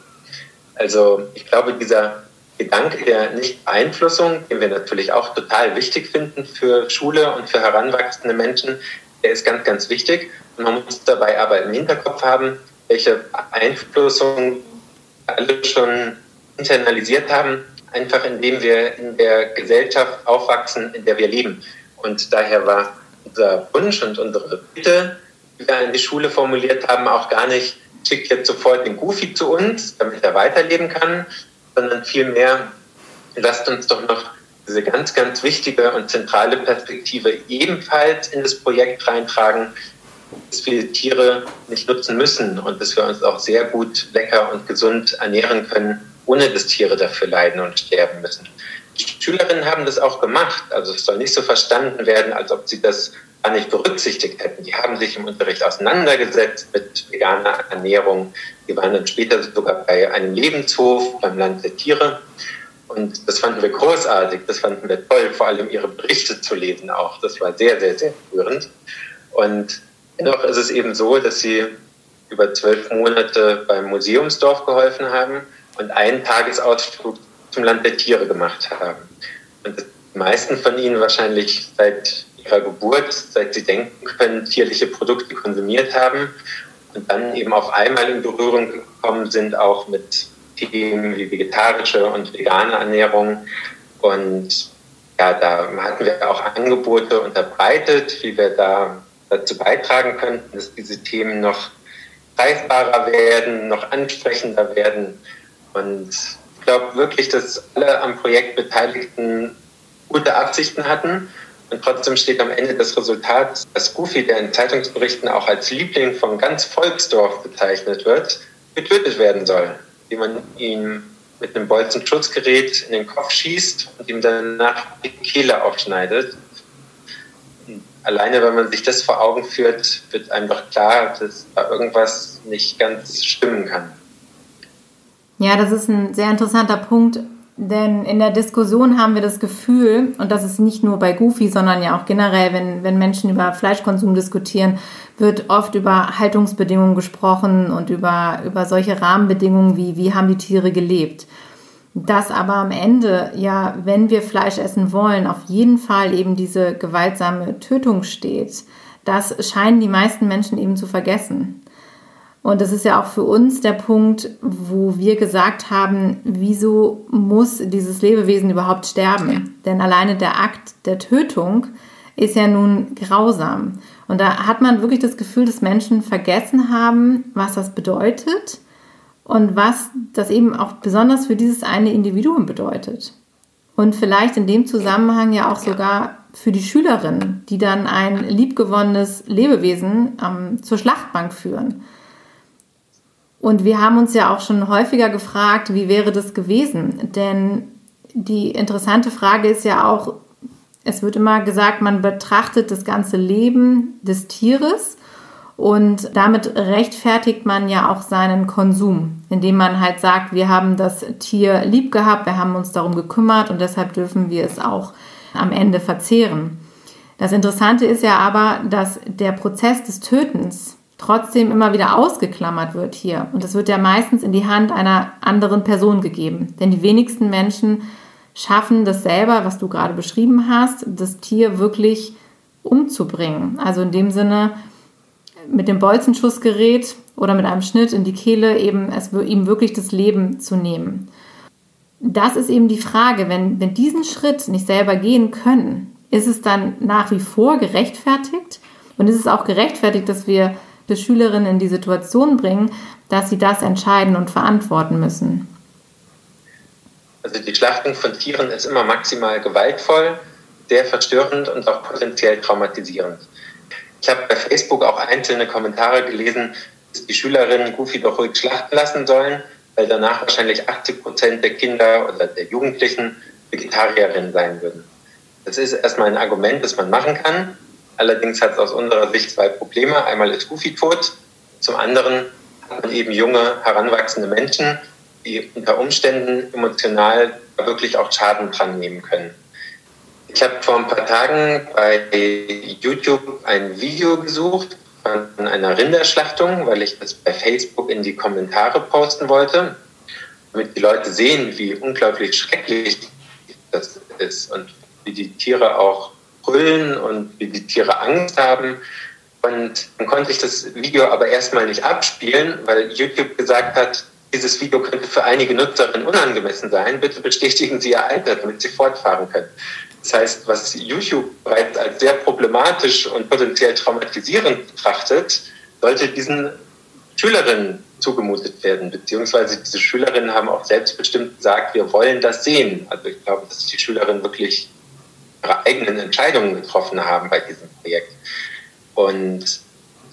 Also ich glaube, dieser Gedanke der Nichtbeeinflussung, den wir natürlich auch total wichtig finden für Schule und für heranwachsende Menschen, der ist ganz, ganz wichtig. Und man muss dabei aber im Hinterkopf haben, welche Beeinflussung alle schon internalisiert haben, einfach indem wir in der Gesellschaft aufwachsen, in der wir leben. Und daher war unser Wunsch und unsere Bitte, die wir an die Schule formuliert haben, auch gar nicht, schickt jetzt sofort den Goofy zu uns, damit er weiterleben kann, sondern vielmehr, lasst uns doch noch diese ganz, ganz wichtige und zentrale Perspektive ebenfalls in das Projekt reintragen, dass wir Tiere nicht nutzen müssen und dass wir uns auch sehr gut, lecker und gesund ernähren können, ohne dass Tiere dafür leiden und sterben müssen. Die Schülerinnen haben das auch gemacht. Also es soll nicht so verstanden werden, als ob sie das gar nicht berücksichtigt hätten. Die haben sich im Unterricht auseinandergesetzt mit veganer Ernährung. Die waren dann später sogar bei einem Lebenshof beim Land der Tiere. Und das fanden wir großartig, das fanden wir toll, vor allem ihre Berichte zu lesen auch. Das war sehr, sehr, sehr rührend. Und dennoch ist es eben so, dass sie über 12 Monate beim Museumsdorf geholfen haben und einen Tagesausflug zum Land der Tiere gemacht haben. Und die meisten von ihnen wahrscheinlich seit ihrer Geburt, seit sie denken können, tierliche Produkte konsumiert haben und dann eben auf einmal in Berührung gekommen sind, auch mit Themen wie vegetarische und vegane Ernährung. Und ja, da hatten wir auch Angebote unterbreitet, wie wir da dazu beitragen könnten, dass diese Themen noch greifbarer werden, noch ansprechender werden. Und ich glaube wirklich, dass alle am Projekt Beteiligten gute Absichten hatten. Und trotzdem steht am Ende das Resultat, dass Goofy, der in Zeitungsberichten auch als Liebling von ganz Volksdorf bezeichnet wird, getötet werden soll. Wie man ihm mit einem Bolzenschutzgerät in den Kopf schießt und ihm danach die Kehle aufschneidet. Alleine, wenn man sich das vor Augen führt, wird einem doch klar, dass da irgendwas nicht ganz stimmen kann. Ja, das ist ein sehr interessanter Punkt, denn in der Diskussion haben wir das Gefühl, und das ist nicht nur bei Goofy, sondern ja auch generell, wenn Menschen über Fleischkonsum diskutieren, wird oft über Haltungsbedingungen gesprochen und über solche Rahmenbedingungen wie haben die Tiere gelebt. Dass aber am Ende, ja, wenn wir Fleisch essen wollen, auf jeden Fall eben diese gewaltsame Tötung steht, das scheinen die meisten Menschen eben zu vergessen. Und das ist ja auch für uns der Punkt, wo wir gesagt haben, wieso muss dieses Lebewesen überhaupt sterben? Denn alleine der Akt der Tötung ist ja nun grausam. Und da hat man wirklich das Gefühl, dass Menschen vergessen haben, was das bedeutet und was das eben auch besonders für dieses eine Individuum bedeutet. Und vielleicht in dem Zusammenhang ja auch sogar für die Schülerinnen, die dann ein liebgewonnenes Lebewesen zur Schlachtbank führen. Und wir haben uns ja auch schon häufiger gefragt, wie wäre das gewesen? Denn die interessante Frage ist ja auch, es wird immer gesagt, man betrachtet das ganze Leben des Tieres und damit rechtfertigt man ja auch seinen Konsum, indem man halt sagt, wir haben das Tier lieb gehabt, wir haben uns darum gekümmert und deshalb dürfen wir es auch am Ende verzehren. Das Interessante ist ja aber, dass der Prozess des Tötens trotzdem immer wieder ausgeklammert wird hier. Und es wird ja meistens in die Hand einer anderen Person gegeben. Denn die wenigsten Menschen schaffen das selber, was du gerade beschrieben hast, das Tier wirklich umzubringen. Also in dem Sinne mit dem Bolzenschussgerät oder mit einem Schnitt in die Kehle ihm wirklich das Leben zu nehmen. Das ist eben die Frage, wenn diesen Schritt nicht selber gehen können, ist es dann nach wie vor gerechtfertigt? Und ist es auch gerechtfertigt, dass wir die Schülerinnen in die Situation bringen, dass sie das entscheiden und verantworten müssen? Also die Schlachtung von Tieren ist immer maximal gewaltvoll, sehr verstörend und auch potenziell traumatisierend. Ich habe bei Facebook auch einzelne Kommentare gelesen, dass die Schülerinnen Goofy doch ruhig schlachten lassen sollen, weil danach wahrscheinlich 80% der Kinder oder der Jugendlichen Vegetarierinnen sein würden. Das ist erstmal ein Argument, das man machen kann. Allerdings hat es aus unserer Sicht zwei Probleme. Einmal ist Goofy tot, zum anderen hat man eben junge, heranwachsende Menschen, die unter Umständen emotional wirklich auch Schaden dran nehmen können. Ich habe vor ein paar Tagen bei YouTube ein Video gesucht von einer Rinderschlachtung, weil ich das bei Facebook in die Kommentare posten wollte, damit die Leute sehen, wie unglaublich schrecklich das ist und wie die Tiere auch brüllen und wie die Tiere Angst haben. Und dann konnte ich das Video aber erstmal nicht abspielen, weil YouTube gesagt hat, dieses Video könnte für einige Nutzerinnen unangemessen sein. Bitte bestätigen Sie Ihr Alter, damit Sie fortfahren können. Das heißt, was YouTube bereits als sehr problematisch und potenziell traumatisierend betrachtet, sollte diesen Schülerinnen zugemutet werden, beziehungsweise diese Schülerinnen haben auch selbstbestimmt gesagt, wir wollen das sehen. Also ich glaube, dass die Schülerinnen wirklich ihre eigenen Entscheidungen getroffen haben bei diesem Projekt. Und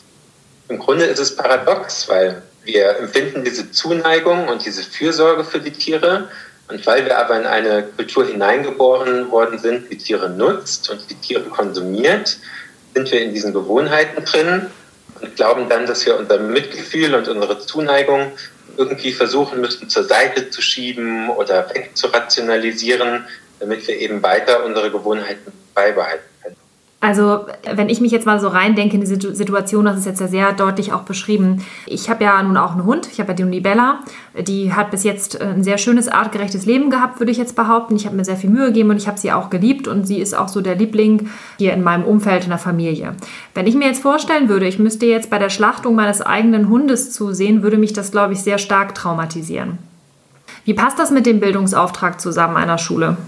im Grunde ist es paradox, weil wir empfinden diese Zuneigung und diese Fürsorge für die Tiere. Und weil wir aber in eine Kultur hineingeboren worden sind, die Tiere nutzt und die Tiere konsumiert, sind wir in diesen Gewohnheiten drin und glauben dann, dass wir unser Mitgefühl und unsere Zuneigung irgendwie versuchen müssen, zur Seite zu schieben oder wegzurationalisieren, damit wir eben weiter unsere Gewohnheiten beibehalten können. Also wenn ich mich jetzt mal so reindenke in diese Situation, das ist jetzt ja sehr deutlich auch beschrieben. Ich habe ja nun auch einen Hund, ich habe ja die Unibella, die hat bis jetzt ein sehr schönes, artgerechtes Leben gehabt, würde ich jetzt behaupten. Ich habe mir sehr viel Mühe gegeben und ich habe sie auch geliebt und sie ist auch so der Liebling hier in meinem Umfeld, in der Familie. Wenn ich mir jetzt vorstellen würde, ich müsste jetzt bei der Schlachtung meines eigenen Hundes zusehen, würde mich das, glaube ich, sehr stark traumatisieren. Wie passt das mit dem Bildungsauftrag zusammen einer Schule?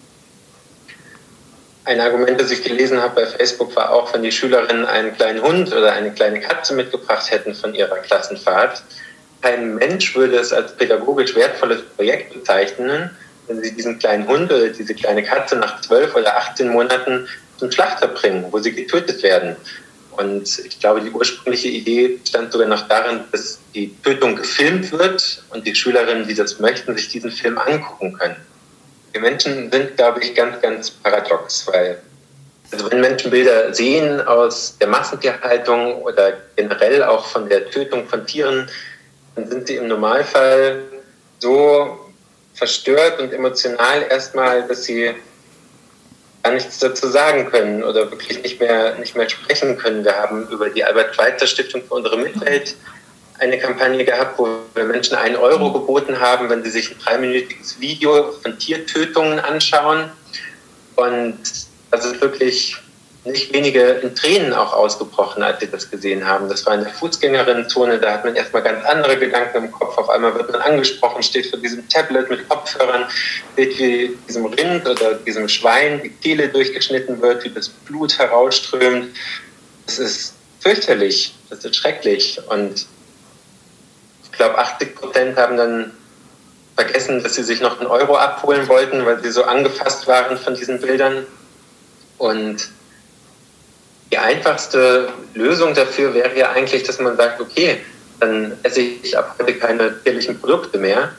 Ein Argument, das ich gelesen habe bei Facebook, war auch, wenn die Schülerinnen einen kleinen Hund oder eine kleine Katze mitgebracht hätten von ihrer Klassenfahrt. Kein Mensch würde es als pädagogisch wertvolles Projekt bezeichnen, wenn sie diesen kleinen Hund oder diese kleine Katze nach 12 oder 18 Monaten zum Schlachter bringen, wo sie getötet werden. Und ich glaube, die ursprüngliche Idee stand sogar noch darin, dass die Tötung gefilmt wird und die Schülerinnen, die das möchten, sich diesen Film angucken können. Die Menschen sind, glaube ich, ganz, ganz paradox, weil also wenn Menschen Bilder sehen aus der Massentierhaltung oder generell auch von der Tötung von Tieren, dann sind sie im Normalfall so verstört und emotional erstmal, dass sie gar nichts dazu sagen können oder wirklich nicht mehr sprechen können. Wir haben über die Albert-Schweitzer-Stiftung für unsere Mitwelt eine Kampagne gehabt, wo wir Menschen 1 Euro geboten haben, wenn sie sich ein 3-minütiges Video von Tiertötungen anschauen. Und da sind wirklich nicht wenige in Tränen auch ausgebrochen, als sie das gesehen haben. Das war in der Fußgängerinnenzone, da hat man erstmal ganz andere Gedanken im Kopf. Auf einmal wird man angesprochen, steht vor diesem Tablet mit Kopfhörern, sieht, wie diesem Rind oder diesem Schwein die Kehle durchgeschnitten wird, wie das Blut herausströmt. Das ist fürchterlich, das ist schrecklich. Und ich glaube, 80% haben dann vergessen, dass sie sich noch 1 Euro abholen wollten, weil sie so angefasst waren von diesen Bildern. Und die einfachste Lösung dafür wäre ja eigentlich, dass man sagt, okay, dann esse ich ab heute keine tierlichen Produkte mehr.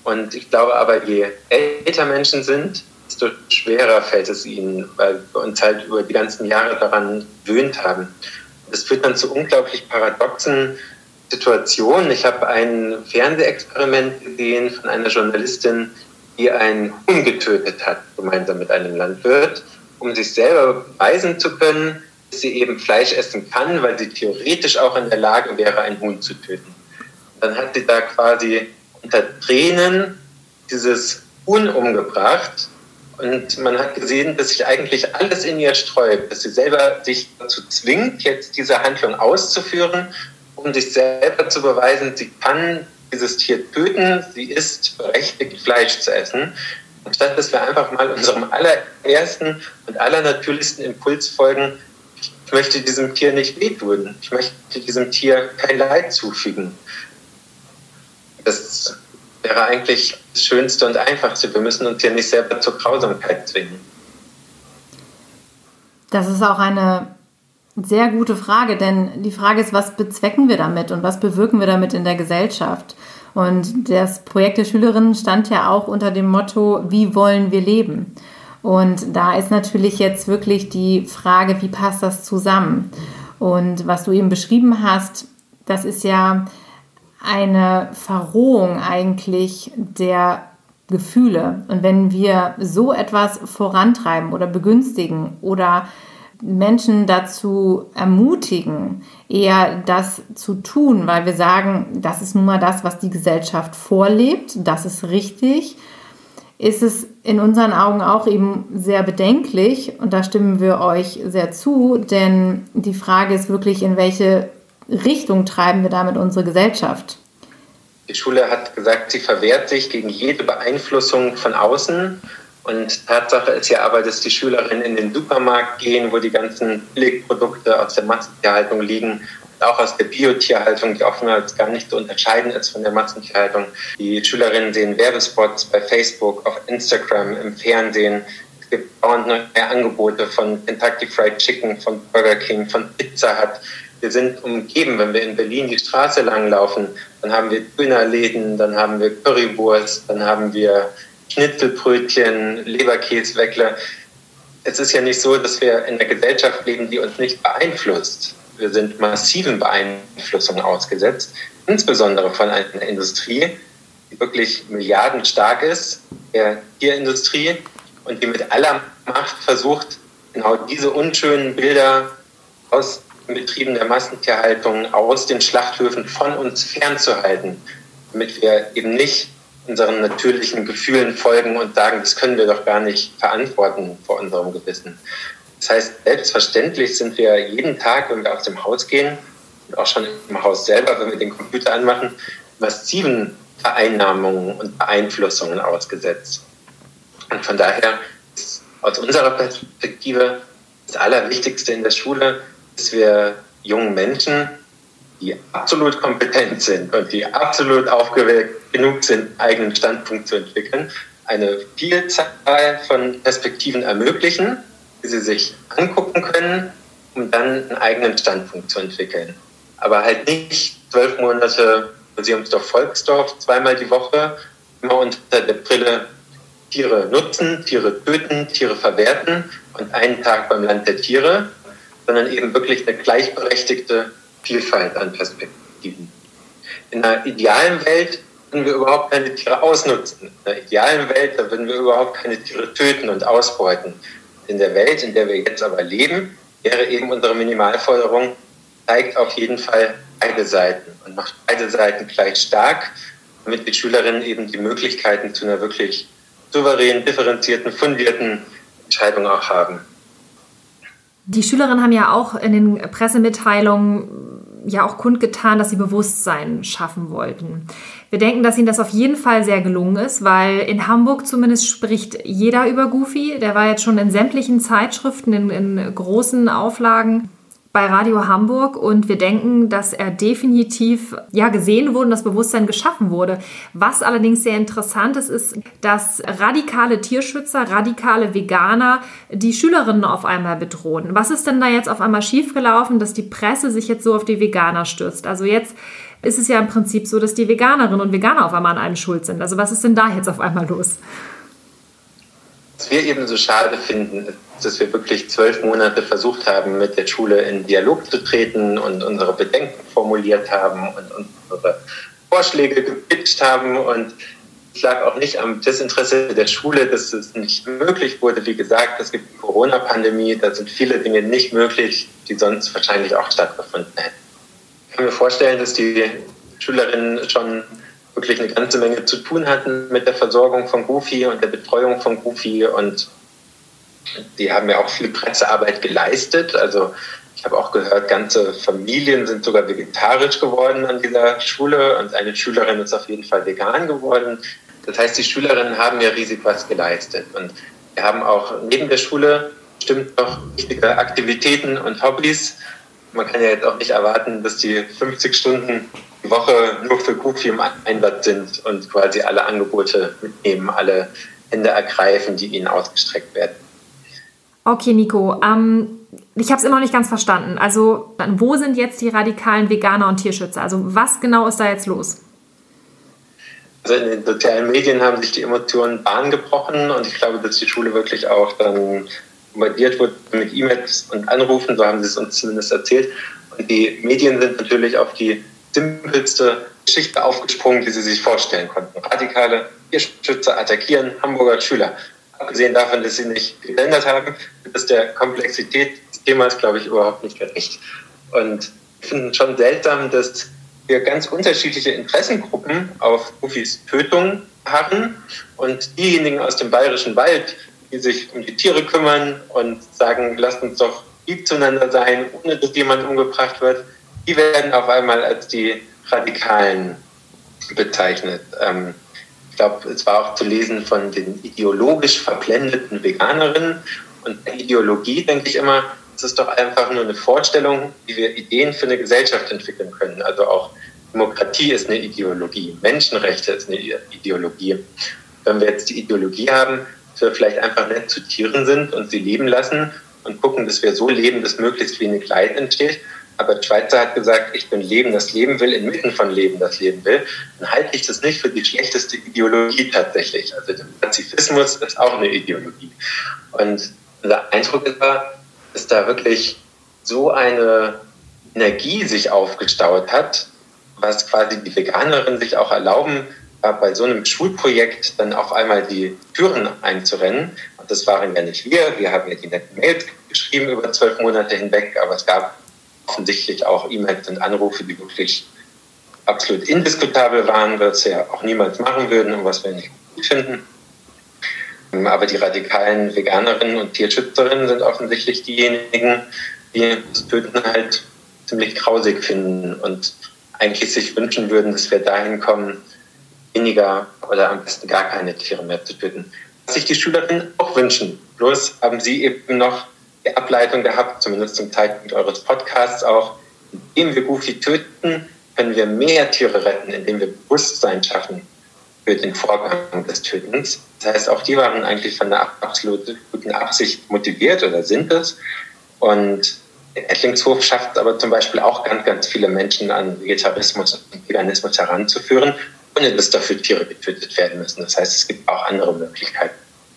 Und ich glaube aber, je älter Menschen sind, desto schwerer fällt es ihnen, weil wir uns halt über die ganzen Jahre daran gewöhnt haben. Das führt dann zu unglaublich paradoxen Situationen. Ich habe ein Fernsehexperiment gesehen von einer Journalistin, die einen Huhn getötet hat, gemeinsam mit einem Landwirt, um sich selber beweisen zu können, dass sie eben Fleisch essen kann, weil sie theoretisch auch in der Lage wäre, ein Huhn zu töten. Dann hat sie da quasi unter Tränen dieses Huhn umgebracht und man hat gesehen, dass sich eigentlich alles in ihr sträubt, dass sie selber sich dazu zwingt, jetzt diese Handlung auszuführen, um sich selber zu beweisen, sie kann dieses Tier töten, sie ist berechtigt, Fleisch zu essen. Anstatt dass wir einfach mal unserem allerersten und allernatürlichsten Impuls folgen, ich möchte diesem Tier nicht wehtun, ich möchte diesem Tier kein Leid zufügen. Das wäre eigentlich das Schönste und Einfachste. Wir müssen uns ja nicht selber zur Grausamkeit zwingen. Das ist auch eine sehr gute Frage, denn die Frage ist, was bezwecken wir damit und was bewirken wir damit in der Gesellschaft? Und das Projekt der Schülerinnen stand ja auch unter dem Motto, wie wollen wir leben? Und da ist natürlich jetzt wirklich die Frage, wie passt das zusammen? Und was du eben beschrieben hast, das ist ja eine Verrohung eigentlich der Gefühle. Und wenn wir so etwas vorantreiben oder begünstigen oder Menschen dazu ermutigen, eher das zu tun, weil wir sagen, das ist nun mal das, was die Gesellschaft vorlebt, das ist richtig, ist es in unseren Augen auch eben sehr bedenklich und da stimmen wir euch sehr zu, denn die Frage ist wirklich, in welche Richtung treiben wir damit unsere Gesellschaft? Die Schule hat gesagt, sie verwehrt sich gegen jede Beeinflussung von außen. Und Tatsache ist ja aber, dass die Schülerinnen in den Supermarkt gehen, wo die ganzen Billigprodukte aus der Massentierhaltung liegen, und auch aus der Biotierhaltung, die oftmals gar nicht zu unterscheiden ist von der Massentierhaltung. Die Schülerinnen sehen Werbespots bei Facebook, auf Instagram, im Fernsehen. Es gibt dauernd neue Angebote von Kentucky Fried Chicken, von Burger King, von Pizza Hut. Wir sind umgeben, wenn wir in Berlin die Straße lang laufen, dann haben wir Dönerläden, dann haben wir Currywurst, dann haben wir Schnitzelbrötchen, Leberkäsweckler. Es ist ja nicht so, dass wir in einer Gesellschaft leben, die uns nicht beeinflusst. Wir sind massiven Beeinflussungen ausgesetzt, insbesondere von einer Industrie, die wirklich milliardenstark ist, der Tierindustrie, und die mit aller Macht versucht, genau diese unschönen Bilder aus den Betrieben der Massentierhaltung, aus den Schlachthöfen von uns fernzuhalten, damit wir eben nicht unseren natürlichen Gefühlen folgen und sagen, das können wir doch gar nicht verantworten vor unserem Gewissen. Das heißt, selbstverständlich sind wir jeden Tag, wenn wir aus dem Haus gehen, und auch schon im Haus selber, wenn wir den Computer anmachen, massiven Vereinnahmungen und Beeinflussungen ausgesetzt. Und von daher ist aus unserer Perspektive das Allerwichtigste in der Schule, dass wir jungen Menschen, die absolut kompetent sind und die absolut aufgeweckt genug sind, einen eigenen Standpunkt zu entwickeln, eine Vielzahl von Perspektiven ermöglichen, die sie sich angucken können, um dann einen eigenen Standpunkt zu entwickeln. Aber halt nicht 12 Monate Museumsdorf Volksdorf, zweimal die Woche, immer unter der Brille Tiere nutzen, Tiere töten, Tiere verwerten und einen Tag beim Land der Tiere, sondern eben wirklich eine gleichberechtigte Vielfalt an Perspektiven. In einer idealen Welt würden wir überhaupt keine Tiere ausnutzen. In einer idealen Welt, da würden wir überhaupt keine Tiere töten und ausbeuten. In der Welt, in der wir jetzt aber leben, wäre eben unsere Minimalforderung, zeigt auf jeden Fall beide Seiten und macht beide Seiten gleich stark, damit die Schülerinnen eben die Möglichkeiten zu einer wirklich souverän, differenzierten, fundierten Entscheidung auch haben. Die Schülerinnen haben ja auch in den Pressemitteilungen ja auch kundgetan, dass sie Bewusstsein schaffen wollten. Wir denken, dass ihnen das auf jeden Fall sehr gelungen ist, weil in Hamburg zumindest spricht jeder über Goofy. Der war jetzt schon in sämtlichen Zeitschriften, in großen Auflagen bei Radio Hamburg, und wir denken, dass er definitiv gesehen wurde und das Bewusstsein geschaffen wurde. Was allerdings sehr interessant ist, dass radikale Tierschützer, radikale Veganer die Schülerinnen auf einmal bedrohen. Was ist denn da jetzt auf einmal schiefgelaufen, dass die Presse sich jetzt so auf die Veganer stürzt? Also jetzt ist es ja im Prinzip so, dass die Veganerinnen und Veganer auf einmal an allem schuld sind. Also was ist denn da jetzt auf einmal los? Was wir eben so schade finden, ist, dass wir wirklich 12 Monate versucht haben, mit der Schule in Dialog zu treten und unsere Bedenken formuliert haben und unsere Vorschläge gepitcht haben. Und es lag auch nicht am Desinteresse der Schule, dass es nicht möglich wurde. Wie gesagt, es gibt die Corona-Pandemie, da sind viele Dinge nicht möglich, die sonst wahrscheinlich auch stattgefunden hätten. Ich kann mir vorstellen, dass die Schülerinnen schon wirklich eine ganze Menge zu tun hatten mit der Versorgung von Goofy und der Betreuung von Goofy, und die haben ja auch viel Pressearbeit geleistet. Also ich habe auch gehört, ganze Familien sind sogar vegetarisch geworden an dieser Schule, und eine Schülerin ist auf jeden Fall vegan geworden. Das heißt, die Schülerinnen haben ja riesig was geleistet, und wir haben auch neben der Schule bestimmt noch wichtige Aktivitäten und Hobbys. Man kann ja jetzt auch nicht erwarten, dass die 50 Stunden die Woche nur für Goofy im Einsatz sind und quasi alle Angebote mitnehmen, alle Hände ergreifen, die ihnen ausgestreckt werden. Okay, Nico, ich habe es immer noch nicht ganz verstanden. Also wo sind jetzt die radikalen Veganer und Tierschützer? Also was genau ist da jetzt los? Also in den sozialen Medien haben sich die Emotionen Bahn gebrochen, und ich glaube, dass die Schule wirklich auch dann bombardiert wurde mit E-Mails und Anrufen, so haben sie es uns zumindest erzählt. Und die Medien sind natürlich auf die simpelste Geschichte aufgesprungen, die sie sich vorstellen konnten. Radikale Tierschützer attackieren Hamburger Schüler. Abgesehen davon, dass sie nicht gegendert haben, ist der Komplexität des Themas, glaube ich, überhaupt nicht gerecht. Und ich finde es schon seltsam, dass wir ganz unterschiedliche Interessengruppen auf Goofys Tötung harren, und diejenigen aus dem Bayerischen Wald, die sich um die Tiere kümmern und sagen, lasst uns doch lieb zueinander sein, ohne dass jemand umgebracht wird, die werden auf einmal als die Radikalen bezeichnet. Ich glaube, es war auch zu lesen von den ideologisch verblendeten Veganerinnen. Und bei Ideologie denke ich immer, es ist doch einfach nur eine Vorstellung, wie wir Ideen für eine Gesellschaft entwickeln können. Also auch Demokratie ist eine Ideologie, Menschenrechte ist eine Ideologie. Wenn wir jetzt die Ideologie haben, dass wir vielleicht einfach nett zu Tieren sind und sie leben lassen und gucken, dass wir so leben, dass möglichst wenig Leid entsteht. Aber Schweitzer hat gesagt, ich bin Leben, das Leben will, inmitten von Leben, das Leben will. Dann halte ich das nicht für die schlechteste Ideologie tatsächlich. Also der Pazifismus ist auch eine Ideologie. Und unser Eindruck war, dass da wirklich so eine Energie sich aufgestaut hat, was quasi die Veganerinnen sich auch erlauben, bei so einem Schulprojekt dann auf einmal die Türen einzurennen. Und das waren ja nicht wir. Wir haben ja die netten Mails geschrieben über 12 Monate hinweg, aber es gab offensichtlich auch E-Mails und Anrufe, die wirklich absolut indiskutabel waren, was wir ja auch niemals machen würden und was wir nicht gut finden. Aber die radikalen Veganerinnen und Tierschützerinnen sind offensichtlich diejenigen, die das Töten halt ziemlich grausig finden und eigentlich sich wünschen würden, dass wir dahin kommen, weniger oder am besten gar keine Tiere mehr zu töten. Was sich die Schülerinnen auch wünschen. Bloß haben sie eben noch die Ableitung gehabt, zumindest zum Zeitpunkt eures Podcasts auch, indem wir Goofy töten, können wir mehr Tiere retten, indem wir Bewusstsein schaffen für den Vorgang des Tötens. Das heißt, auch die waren eigentlich von einer absolut guten Absicht motiviert oder sind es. Und der Ettlingshof schafft es aber zum Beispiel auch ganz, ganz viele Menschen an Vegetarismus und Veganismus heranzuführen, ohne dass dafür Tiere getötet werden müssen. Das heißt, es gibt auch andere Möglichkeiten.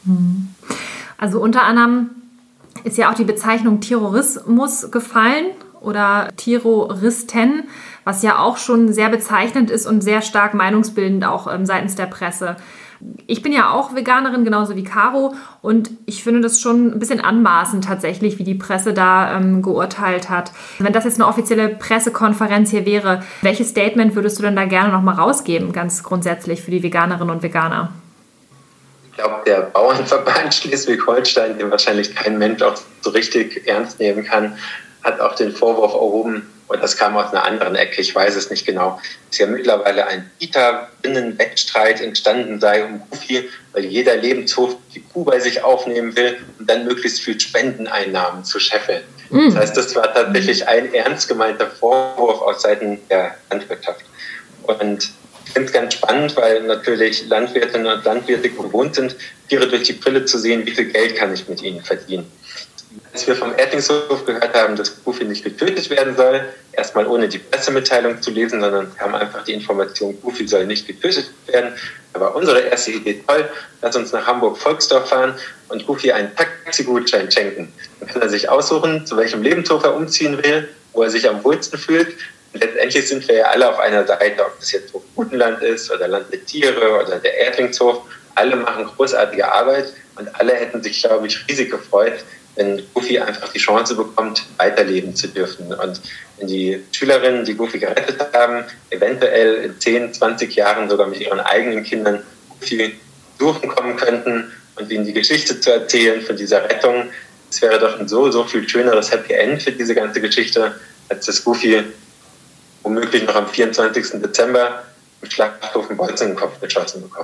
Also unter anderem ist ja auch die Bezeichnung Terrorismus gefallen oder Terroristen, was ja auch schon sehr bezeichnend ist und sehr stark meinungsbildend auch seitens der Presse. Ich bin ja auch Veganerin, genauso wie Caro, und ich finde das schon ein bisschen anmaßend tatsächlich, wie die Presse da geurteilt hat. Wenn das jetzt eine offizielle Pressekonferenz hier wäre, welches Statement würdest du denn da gerne nochmal rausgeben, ganz grundsätzlich für die Veganerinnen und Veganer? Ich glaube, der Bauernverband Schleswig-Holstein, den wahrscheinlich kein Mensch auch so richtig ernst nehmen kann, hat auch den Vorwurf erhoben, und das kam aus einer anderen Ecke, ich weiß es nicht genau, dass ja mittlerweile ein Bieter-Binnen-Wettstreit entstanden sei um Goofy, weil jeder Lebenshof die Kuh bei sich aufnehmen will und dann möglichst viel Spendeneinnahmen zu scheffeln. Das heißt, das war tatsächlich ein ernst gemeinter Vorwurf aus Seiten der Landwirtschaft. Und ich finde es ganz spannend, weil natürlich Landwirtinnen und Landwirte gewohnt sind, Tiere durch die Brille zu sehen, wie viel Geld kann ich mit ihnen verdienen. Als wir vom Erdlingshof gehört haben, dass Goofy nicht getötet werden soll, erstmal ohne die Pressemitteilung zu lesen, sondern kam einfach die Information, Goofy soll nicht getötet werden. Da war unsere erste Idee toll, lass uns nach Hamburg-Volksdorf fahren und Goofy einen Taxigutschein schenken. Dann kann er sich aussuchen, zu welchem Lebenshof er umziehen will, wo er sich am wohlsten fühlt. Und letztendlich sind wir ja alle auf einer Seite, ob das jetzt Hof Gutenland ist oder Land der Tiere oder der Erdlingshof. Alle machen großartige Arbeit und alle hätten sich, glaube ich, riesig gefreut, wenn Goofy einfach die Chance bekommt, weiterleben zu dürfen. Und wenn die Schülerinnen, die Goofy gerettet haben, eventuell in 10, 20 Jahren sogar mit ihren eigenen Kindern Goofy besuchen kommen könnten und ihnen die Geschichte zu erzählen von dieser Rettung, das wäre doch ein so viel schöneres Happy End für diese ganze Geschichte, als das Goofy womöglich noch am 24. Dezember im Schlachthof einen Bolzen in den Kopf geschossen bekommt.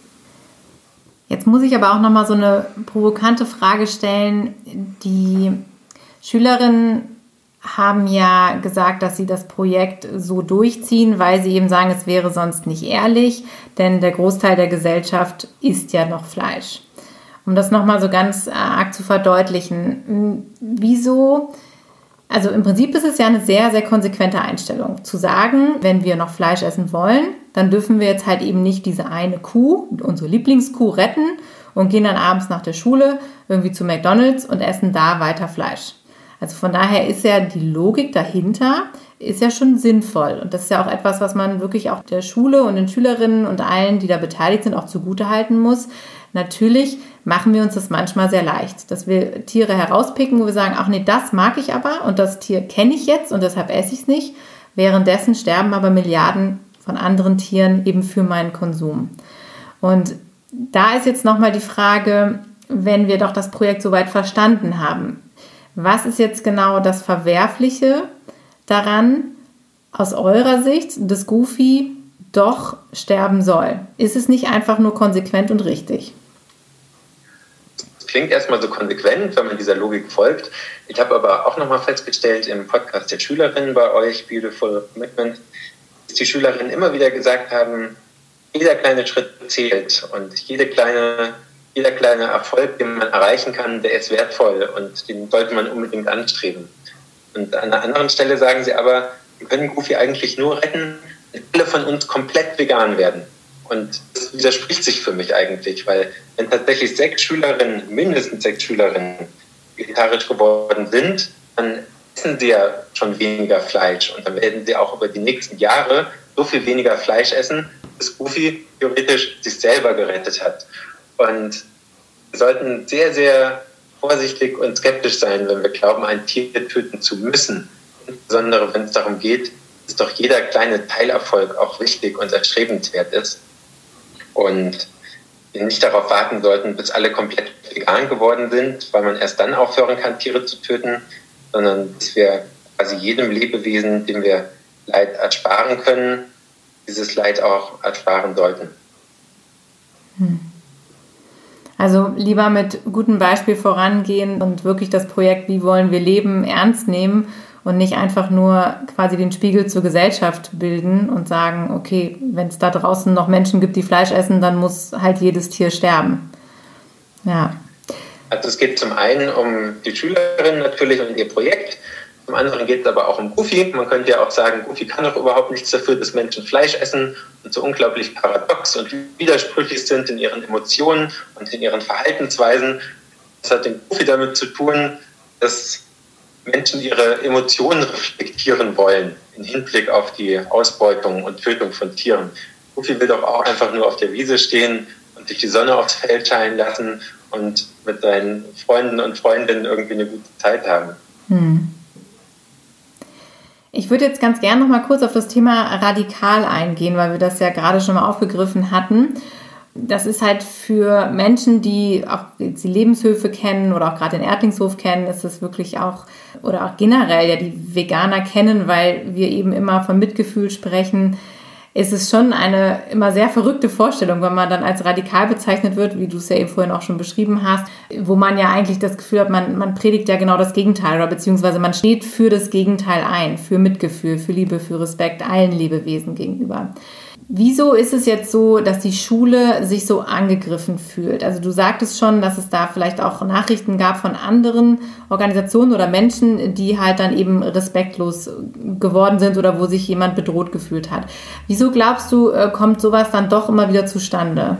Jetzt muss ich aber auch nochmal so eine provokante Frage stellen. Die Schülerinnen haben ja gesagt, dass sie das Projekt so durchziehen, weil sie eben sagen, es wäre sonst nicht ehrlich, denn der Großteil der Gesellschaft isst ja noch Fleisch. Um das nochmal so ganz arg zu verdeutlichen, wieso? Also im Prinzip ist es ja eine sehr, sehr konsequente Einstellung. Zu sagen, wenn wir noch Fleisch essen wollen, dann dürfen wir jetzt halt eben nicht diese eine Kuh, unsere Lieblingskuh, retten und gehen dann abends nach der Schule irgendwie zu McDonald's und essen da weiter Fleisch. Also von daher ist ja die Logik dahinter, ist ja schon sinnvoll. Und das ist ja auch etwas, was man wirklich auch der Schule und den Schülerinnen und allen, die da beteiligt sind, auch zugutehalten muss. Natürlich machen wir uns das manchmal sehr leicht, dass wir Tiere herauspicken, wo wir sagen, ach nee, das mag ich aber und das Tier kenne ich jetzt und deshalb esse ich es nicht. Währenddessen sterben aber Milliarden von anderen Tieren eben für meinen Konsum. Und da ist jetzt nochmal die Frage, wenn wir doch das Projekt soweit verstanden haben, was ist jetzt genau das Verwerfliche daran, aus eurer Sicht, dass Goofy doch sterben soll? Ist es nicht einfach nur konsequent und richtig? Klingt erstmal so konsequent, wenn man dieser Logik folgt. Ich habe aber auch nochmal festgestellt im Podcast der Schülerinnen bei euch, Beautiful Commitment, dass die Schülerinnen immer wieder gesagt haben, jeder kleine Schritt zählt und jeder kleine Erfolg, den man erreichen kann, der ist wertvoll und den sollte man unbedingt anstreben. Und an einer anderen Stelle sagen sie aber, wir können Goofy eigentlich nur retten, wenn alle von uns komplett vegan werden. Und das widerspricht sich für mich eigentlich, weil wenn tatsächlich mindestens sechs Schülerinnen vegetarisch geworden sind, dann essen sie ja schon weniger Fleisch und dann werden sie auch über die nächsten Jahre so viel weniger Fleisch essen, dass Goofy theoretisch sich selber gerettet hat. Und wir sollten sehr, sehr vorsichtig und skeptisch sein, wenn wir glauben, ein Tier töten zu müssen. Insbesondere wenn es darum geht, dass doch jeder kleine Teilerfolg auch wichtig und erstrebenswert ist. Und wir nicht darauf warten sollten, bis alle komplett vegan geworden sind, weil man erst dann aufhören kann, Tiere zu töten, sondern dass wir quasi jedem Lebewesen, dem wir Leid ersparen können, dieses Leid auch ersparen sollten. Also lieber mit gutem Beispiel vorangehen und wirklich das Projekt Wie wollen wir leben ernst nehmen und nicht einfach nur quasi den Spiegel zur Gesellschaft bilden und sagen, okay, wenn es da draußen noch Menschen gibt, die Fleisch essen, dann muss halt jedes Tier sterben. Ja. Also es geht zum einen um die Schülerinnen natürlich und ihr Projekt, zum anderen geht es aber auch um Goofy. Man könnte ja auch sagen, Goofy kann doch überhaupt nichts dafür, dass Menschen Fleisch essen und so unglaublich paradox und widersprüchlich sind in ihren Emotionen und in ihren Verhaltensweisen. Das hat den Goofy damit zu tun, dass Menschen ihre Emotionen reflektieren wollen im Hinblick auf die Ausbeutung und Tötung von Tieren. Goofy will doch auch einfach nur auf der Wiese stehen und sich die Sonne aufs Feld scheinen lassen und mit seinen Freunden und Freundinnen irgendwie eine gute Zeit haben. Ich würde jetzt ganz gerne noch mal kurz auf das Thema radikal eingehen, weil wir das ja gerade schon mal aufgegriffen hatten. Das ist halt für Menschen, die auch die Lebenshöfe kennen oder auch gerade den Erdlingshof kennen, ist es wirklich auch, oder auch generell ja die Veganer kennen, weil wir eben immer von Mitgefühl sprechen, ist es schon eine immer sehr verrückte Vorstellung, wenn man dann als radikal bezeichnet wird, wie du es ja eben vorhin auch schon beschrieben hast, wo man ja eigentlich das Gefühl hat, man predigt ja genau das Gegenteil oder beziehungsweise man steht für das Gegenteil ein, für Mitgefühl, für Liebe, für Respekt allen Lebewesen gegenüber. Wieso ist es jetzt so, dass die Schule sich so angegriffen fühlt? Also du sagtest schon, dass es da vielleicht auch Nachrichten gab von anderen Organisationen oder Menschen, die halt dann eben respektlos geworden sind oder wo sich jemand bedroht gefühlt hat. Wieso glaubst du, kommt sowas dann doch immer wieder zustande?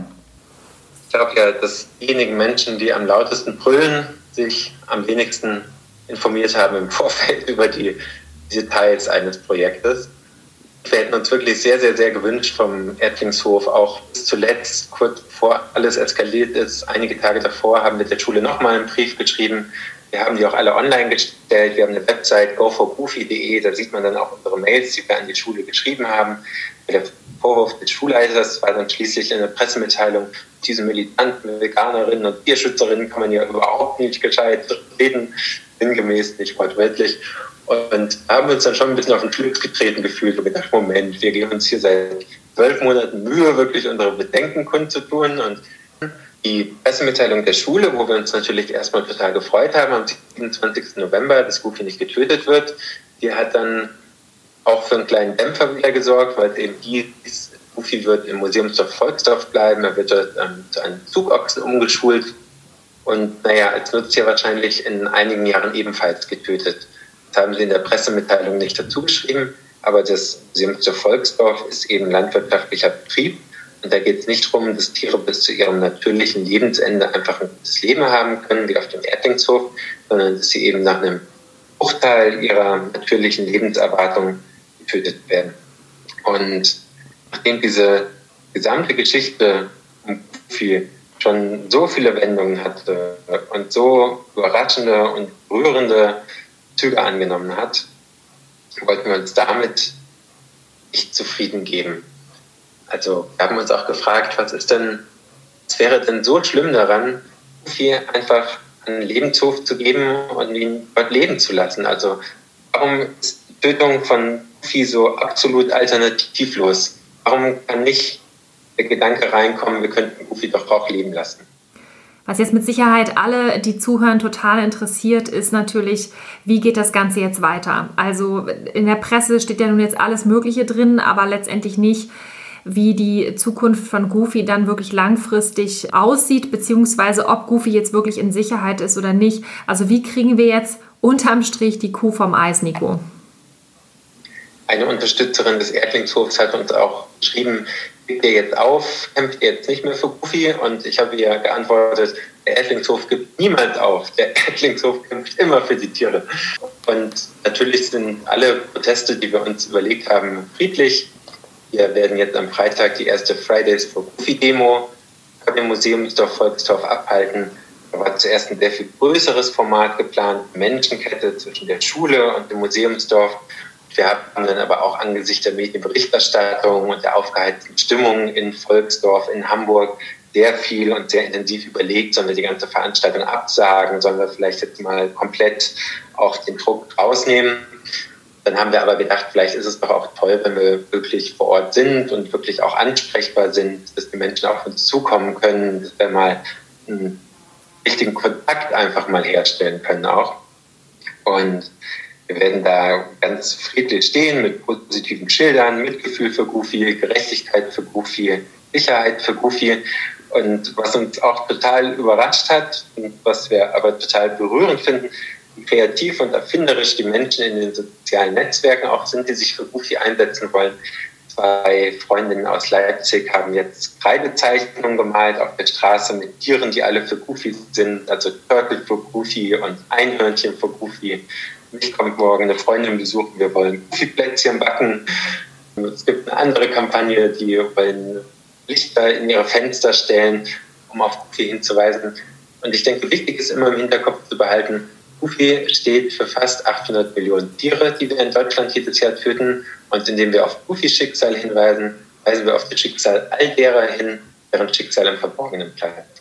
Ich glaube ja, dass diejenigen Menschen, die am lautesten brüllen, sich am wenigsten informiert haben im Vorfeld über die Details eines Projektes. Wir hätten uns wirklich sehr, sehr, sehr gewünscht vom Erdlingshof, auch bis zuletzt, kurz bevor alles eskaliert ist, einige Tage davor, haben wir der Schule nochmal einen Brief geschrieben. Wir haben die auch alle online gestellt. Wir haben eine Website goforgoofy.de, da sieht man dann auch unsere Mails, die wir an die Schule geschrieben haben. Der Vorwurf des Schulleiters war dann schließlich in der Pressemitteilung, diese militanten Veganerinnen und Tierschützerinnen kann man ja überhaupt nicht gescheit reden, sinngemäß, nicht wortwörtlich. Und haben uns dann schon ein bisschen auf den Schlips getreten gefühlt und gedacht, Moment, wir geben uns hier seit 12 Monaten Mühe, wirklich unsere Bedenken kundzutun. Und die Pressemitteilung der Schule, wo wir uns natürlich erstmal total gefreut haben, am 27. November, dass Goofy nicht getötet wird, die hat dann auch für einen kleinen Dämpfer wieder gesorgt, weil es eben hieß, Goofy wird im Museumsdorf Volksdorf bleiben, er wird dort zu einem Zugochsen umgeschult und als Nutztier wahrscheinlich in einigen Jahren ebenfalls getötet. Das haben sie in der Pressemitteilung nicht dazu geschrieben, aber das Museumsdorf Volksdorf ist eben landwirtschaftlicher Betrieb und da geht es nicht darum, dass Tiere bis zu ihrem natürlichen Lebensende einfach ein gutes Leben haben können, wie auf dem Erdlingshof, sondern dass sie eben nach einem Bruchteil ihrer natürlichen Lebenserwartung getötet werden. Und nachdem diese gesamte Geschichte um Goofy schon so viele Wendungen hatte und so überraschende und berührende Züge angenommen hat, wollten wir uns damit nicht zufrieden geben. Also wir haben uns auch gefragt, was wäre denn so schlimm daran, Goofy einfach einen Lebenshof zu geben und ihn dort leben zu lassen? Also warum ist die Tötung von Goofy so absolut alternativlos? Warum kann nicht der Gedanke reinkommen, wir könnten Goofy doch auch leben lassen? Was jetzt mit Sicherheit alle, die zuhören, total interessiert, ist natürlich, wie geht das Ganze jetzt weiter? Also in der Presse steht ja nun jetzt alles Mögliche drin, aber letztendlich nicht, wie die Zukunft von Goofy dann wirklich langfristig aussieht, beziehungsweise ob Goofy jetzt wirklich in Sicherheit ist oder nicht. Also wie kriegen wir jetzt unterm Strich die Kuh vom Eis, Nico? Eine Unterstützerin des Erdlingshofs hat uns auch geschrieben, gibt ihr jetzt auf, kämpft ihr jetzt nicht mehr für Goofy? Und ich habe ihr geantwortet, der Erdlingshof gibt niemals auf. Der Erdlingshof kämpft immer für die Tiere. Und natürlich sind alle Proteste, die wir uns überlegt haben, friedlich. Wir werden jetzt am Freitag die erste Fridays for Goofy-Demo vor dem Museumsdorf Volksdorf abhalten. Da war zuerst ein sehr viel größeres Format geplant, Menschenkette zwischen der Schule und dem Museumsdorf. Wir haben dann aber auch angesichts der Medienberichterstattung und der aufgeheizten Stimmung in Volksdorf, in Hamburg, sehr viel und sehr intensiv überlegt, sollen wir die ganze Veranstaltung absagen, sollen wir vielleicht jetzt mal komplett auch den Druck rausnehmen. Dann haben wir aber gedacht, vielleicht ist es doch auch toll, wenn wir wirklich vor Ort sind und wirklich auch ansprechbar sind, dass die Menschen auf uns zukommen können, dass wir mal einen richtigen Kontakt einfach mal herstellen können auch. Und wir werden da ganz friedlich stehen mit positiven Schildern, Mitgefühl für Goofy, Gerechtigkeit für Goofy, Sicherheit für Goofy. Und was uns auch total überrascht hat und was wir aber total berührend finden, wie kreativ und erfinderisch die Menschen in den sozialen Netzwerken auch sind, die sich für Goofy einsetzen wollen. 2 Freundinnen aus Leipzig haben jetzt Kreidezeichnungen gemalt auf der Straße mit Tieren, die alle für Goofy sind, also Turtle für Goofy und Einhörnchen für Goofy. Mich kommt morgen eine Freundin besuchen, wir wollen Goofy-Plätzchen backen. Es gibt eine andere Kampagne, die wollen Lichter in ihre Fenster stellen, um auf Goofy hinzuweisen. Und ich denke, wichtig ist immer im Hinterkopf zu behalten, Goofy steht für fast 800 Millionen Tiere, die wir in Deutschland jedes Jahr töten. Und indem wir auf Goofys Schicksal hinweisen, weisen wir auf das Schicksal all derer hin, deren Schicksal im Verborgenen bleibt.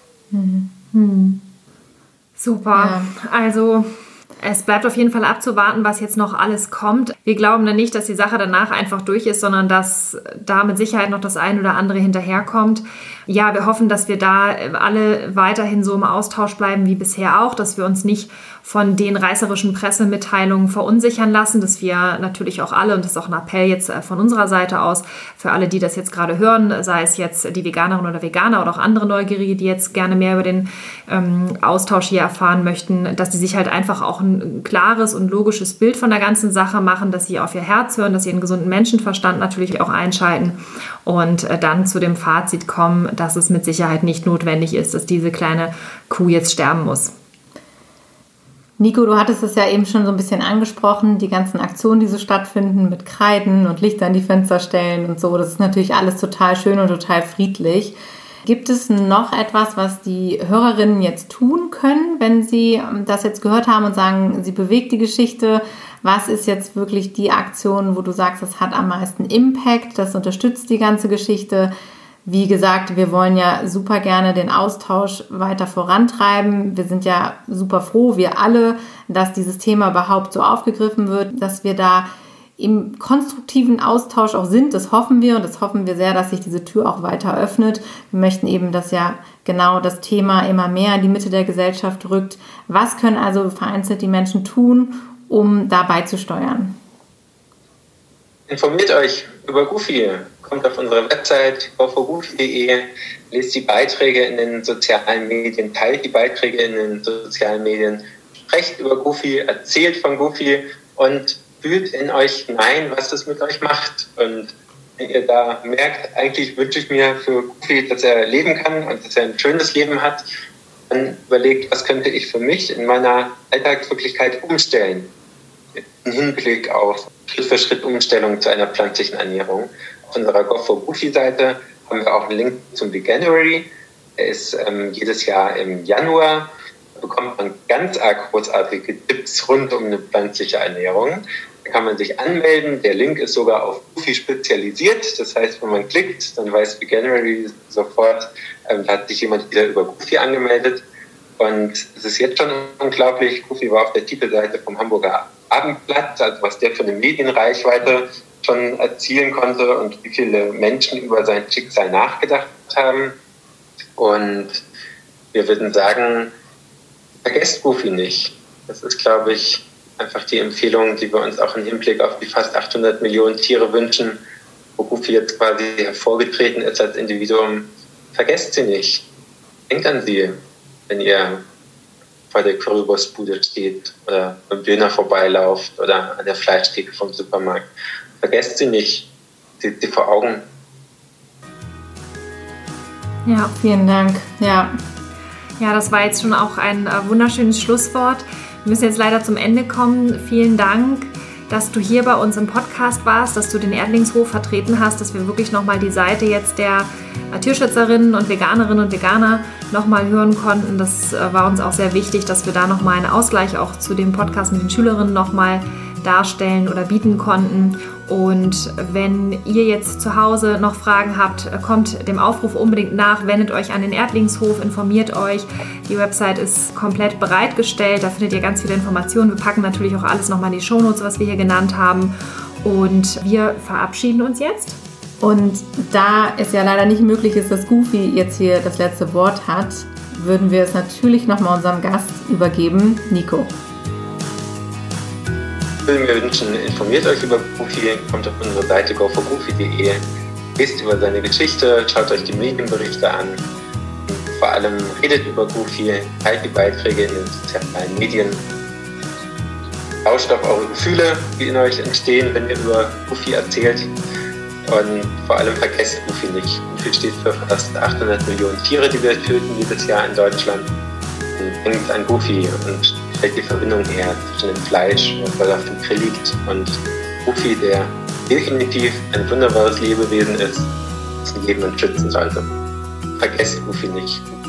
Super. Ja. Also es bleibt auf jeden Fall abzuwarten, was jetzt noch alles kommt. Wir glauben dann nicht, dass die Sache danach einfach durch ist, sondern dass da mit Sicherheit noch das ein oder andere hinterherkommt. Ja, wir hoffen, dass wir da alle weiterhin so im Austausch bleiben wie bisher auch, dass wir uns nicht von den reißerischen Pressemitteilungen verunsichern lassen, dass wir natürlich auch alle, und das ist auch ein Appell jetzt von unserer Seite aus, für alle, die das jetzt gerade hören, sei es jetzt die Veganerin oder Veganer oder auch andere Neugierige, die jetzt gerne mehr über den Austausch hier erfahren möchten, dass die sich halt einfach auch ein klares und logisches Bild von der ganzen Sache machen, dass sie auf ihr Herz hören, dass sie einen gesunden Menschenverstand natürlich auch einschalten und dann zu dem Fazit kommen, dass es mit Sicherheit nicht notwendig ist, dass diese kleine Kuh jetzt sterben muss. Nico, du hattest es ja eben schon so ein bisschen angesprochen, die ganzen Aktionen, die so stattfinden mit Kreiden und Lichter an die Fenster stellen und so. Das ist natürlich alles total schön und total friedlich. Gibt es noch etwas, was die Hörerinnen jetzt tun können, wenn sie das jetzt gehört haben und sagen, sie bewegt die Geschichte? Was ist jetzt wirklich die Aktion, wo du sagst, das hat am meisten Impact, das unterstützt die ganze Geschichte? Wie gesagt, wir wollen ja super gerne den Austausch weiter vorantreiben. Wir sind ja super froh, wir alle, dass dieses Thema überhaupt so aufgegriffen wird, dass wir da im konstruktiven Austausch auch sind. Das hoffen wir und das hoffen wir sehr, dass sich diese Tür auch weiter öffnet. Wir möchten eben, dass ja genau das Thema immer mehr in die Mitte der Gesellschaft rückt. Was können also vereinzelt die Menschen tun, um da beizusteuern? Informiert euch über Goofy. Kommt auf unsere Website goforgoofy.de, lest die Beiträge in den sozialen Medien, teilt die Beiträge in den sozialen Medien, sprecht über Goofy, erzählt von Goofy und fühlt in euch hinein, was das mit euch macht. Und wenn ihr da merkt, eigentlich wünsche ich mir für Goofy, dass er leben kann und dass er ein schönes Leben hat, dann überlegt, was könnte ich für mich in meiner Alltagswirklichkeit umstellen. Im Hinblick auf Schritt-für-Schritt-Umstellung zu einer pflanzlichen Ernährung. Auf unserer Go4Goofy-Seite haben wir auch einen Link zum Veganuary. Der ist jedes Jahr im Januar. Da bekommt man ganz arg großartige Tipps rund um eine pflanzliche Ernährung. Da kann man sich anmelden. Der Link ist sogar auf Goofy spezialisiert. Das heißt, wenn man klickt, dann weiß Veganuary sofort, da hat sich jemand wieder über Goofy angemeldet. Und es ist jetzt schon unglaublich. Goofy war auf der Titelseite vom Hamburger Abendblatt, also was der für eine Medienreichweite schon erzielen konnte und wie viele Menschen über sein Schicksal nachgedacht haben. Und wir würden sagen, vergesst Goofy nicht. Das ist, glaube ich, einfach die Empfehlung, die wir uns auch im Hinblick auf die fast 800 Millionen Tiere wünschen, wo Goofy jetzt quasi hervorgetreten ist als Individuum. Vergesst sie nicht. Denkt an sie, wenn ihr vor der Currywurstbude steht oder beim Döner vorbeilauft oder an der Fleischtheke vom Supermarkt. Vergesst sie nicht, sie vor Augen. Ja, vielen Dank. Ja, das war jetzt schon auch ein wunderschönes Schlusswort. Wir müssen jetzt leider zum Ende kommen. Vielen Dank, dass du hier bei uns im Podcast warst, dass du den Erdlingshof vertreten hast, dass wir wirklich nochmal die Seite jetzt der Tierschützerinnen und Veganerinnen und Veganer nochmal hören konnten. Das war uns auch sehr wichtig, dass wir da nochmal einen Ausgleich auch zu dem Podcast mit den Schülerinnen nochmal darstellen oder bieten konnten. Und wenn ihr jetzt zu Hause noch Fragen habt, kommt dem Aufruf unbedingt nach, wendet euch an den Erdlingshof, informiert euch. Die Website ist komplett bereitgestellt, da findet ihr ganz viele Informationen. Wir packen natürlich auch alles nochmal in die Shownotes, was wir hier genannt haben. Und wir verabschieden uns jetzt. Und da es ja leider nicht möglich ist, dass Goofy jetzt hier das letzte Wort hat, würden wir es natürlich nochmal unserem Gast übergeben, Nico. Ich würde mir wünschen, informiert euch über Goofy, kommt auf unsere Seite goforgoofy.de, lest über seine Geschichte, schaut euch die Medienberichte an und vor allem redet über Goofy, teilt die Beiträge in den sozialen Medien, tauscht auf eure Gefühle, die in euch entstehen, wenn ihr über Goofy erzählt. Und vor allem vergesst Goofy nicht. Goofy steht für fast 800 Millionen Tiere, die wir töten jedes Jahr in Deutschland. Und denkt an Goofy und stellt die Verbindung her zwischen dem Fleisch, was auf dem Grill liegt, und Goofy, der definitiv ein wunderbares Lebewesen ist, das ein Leben schützen sollte. Vergesst Goofy nicht.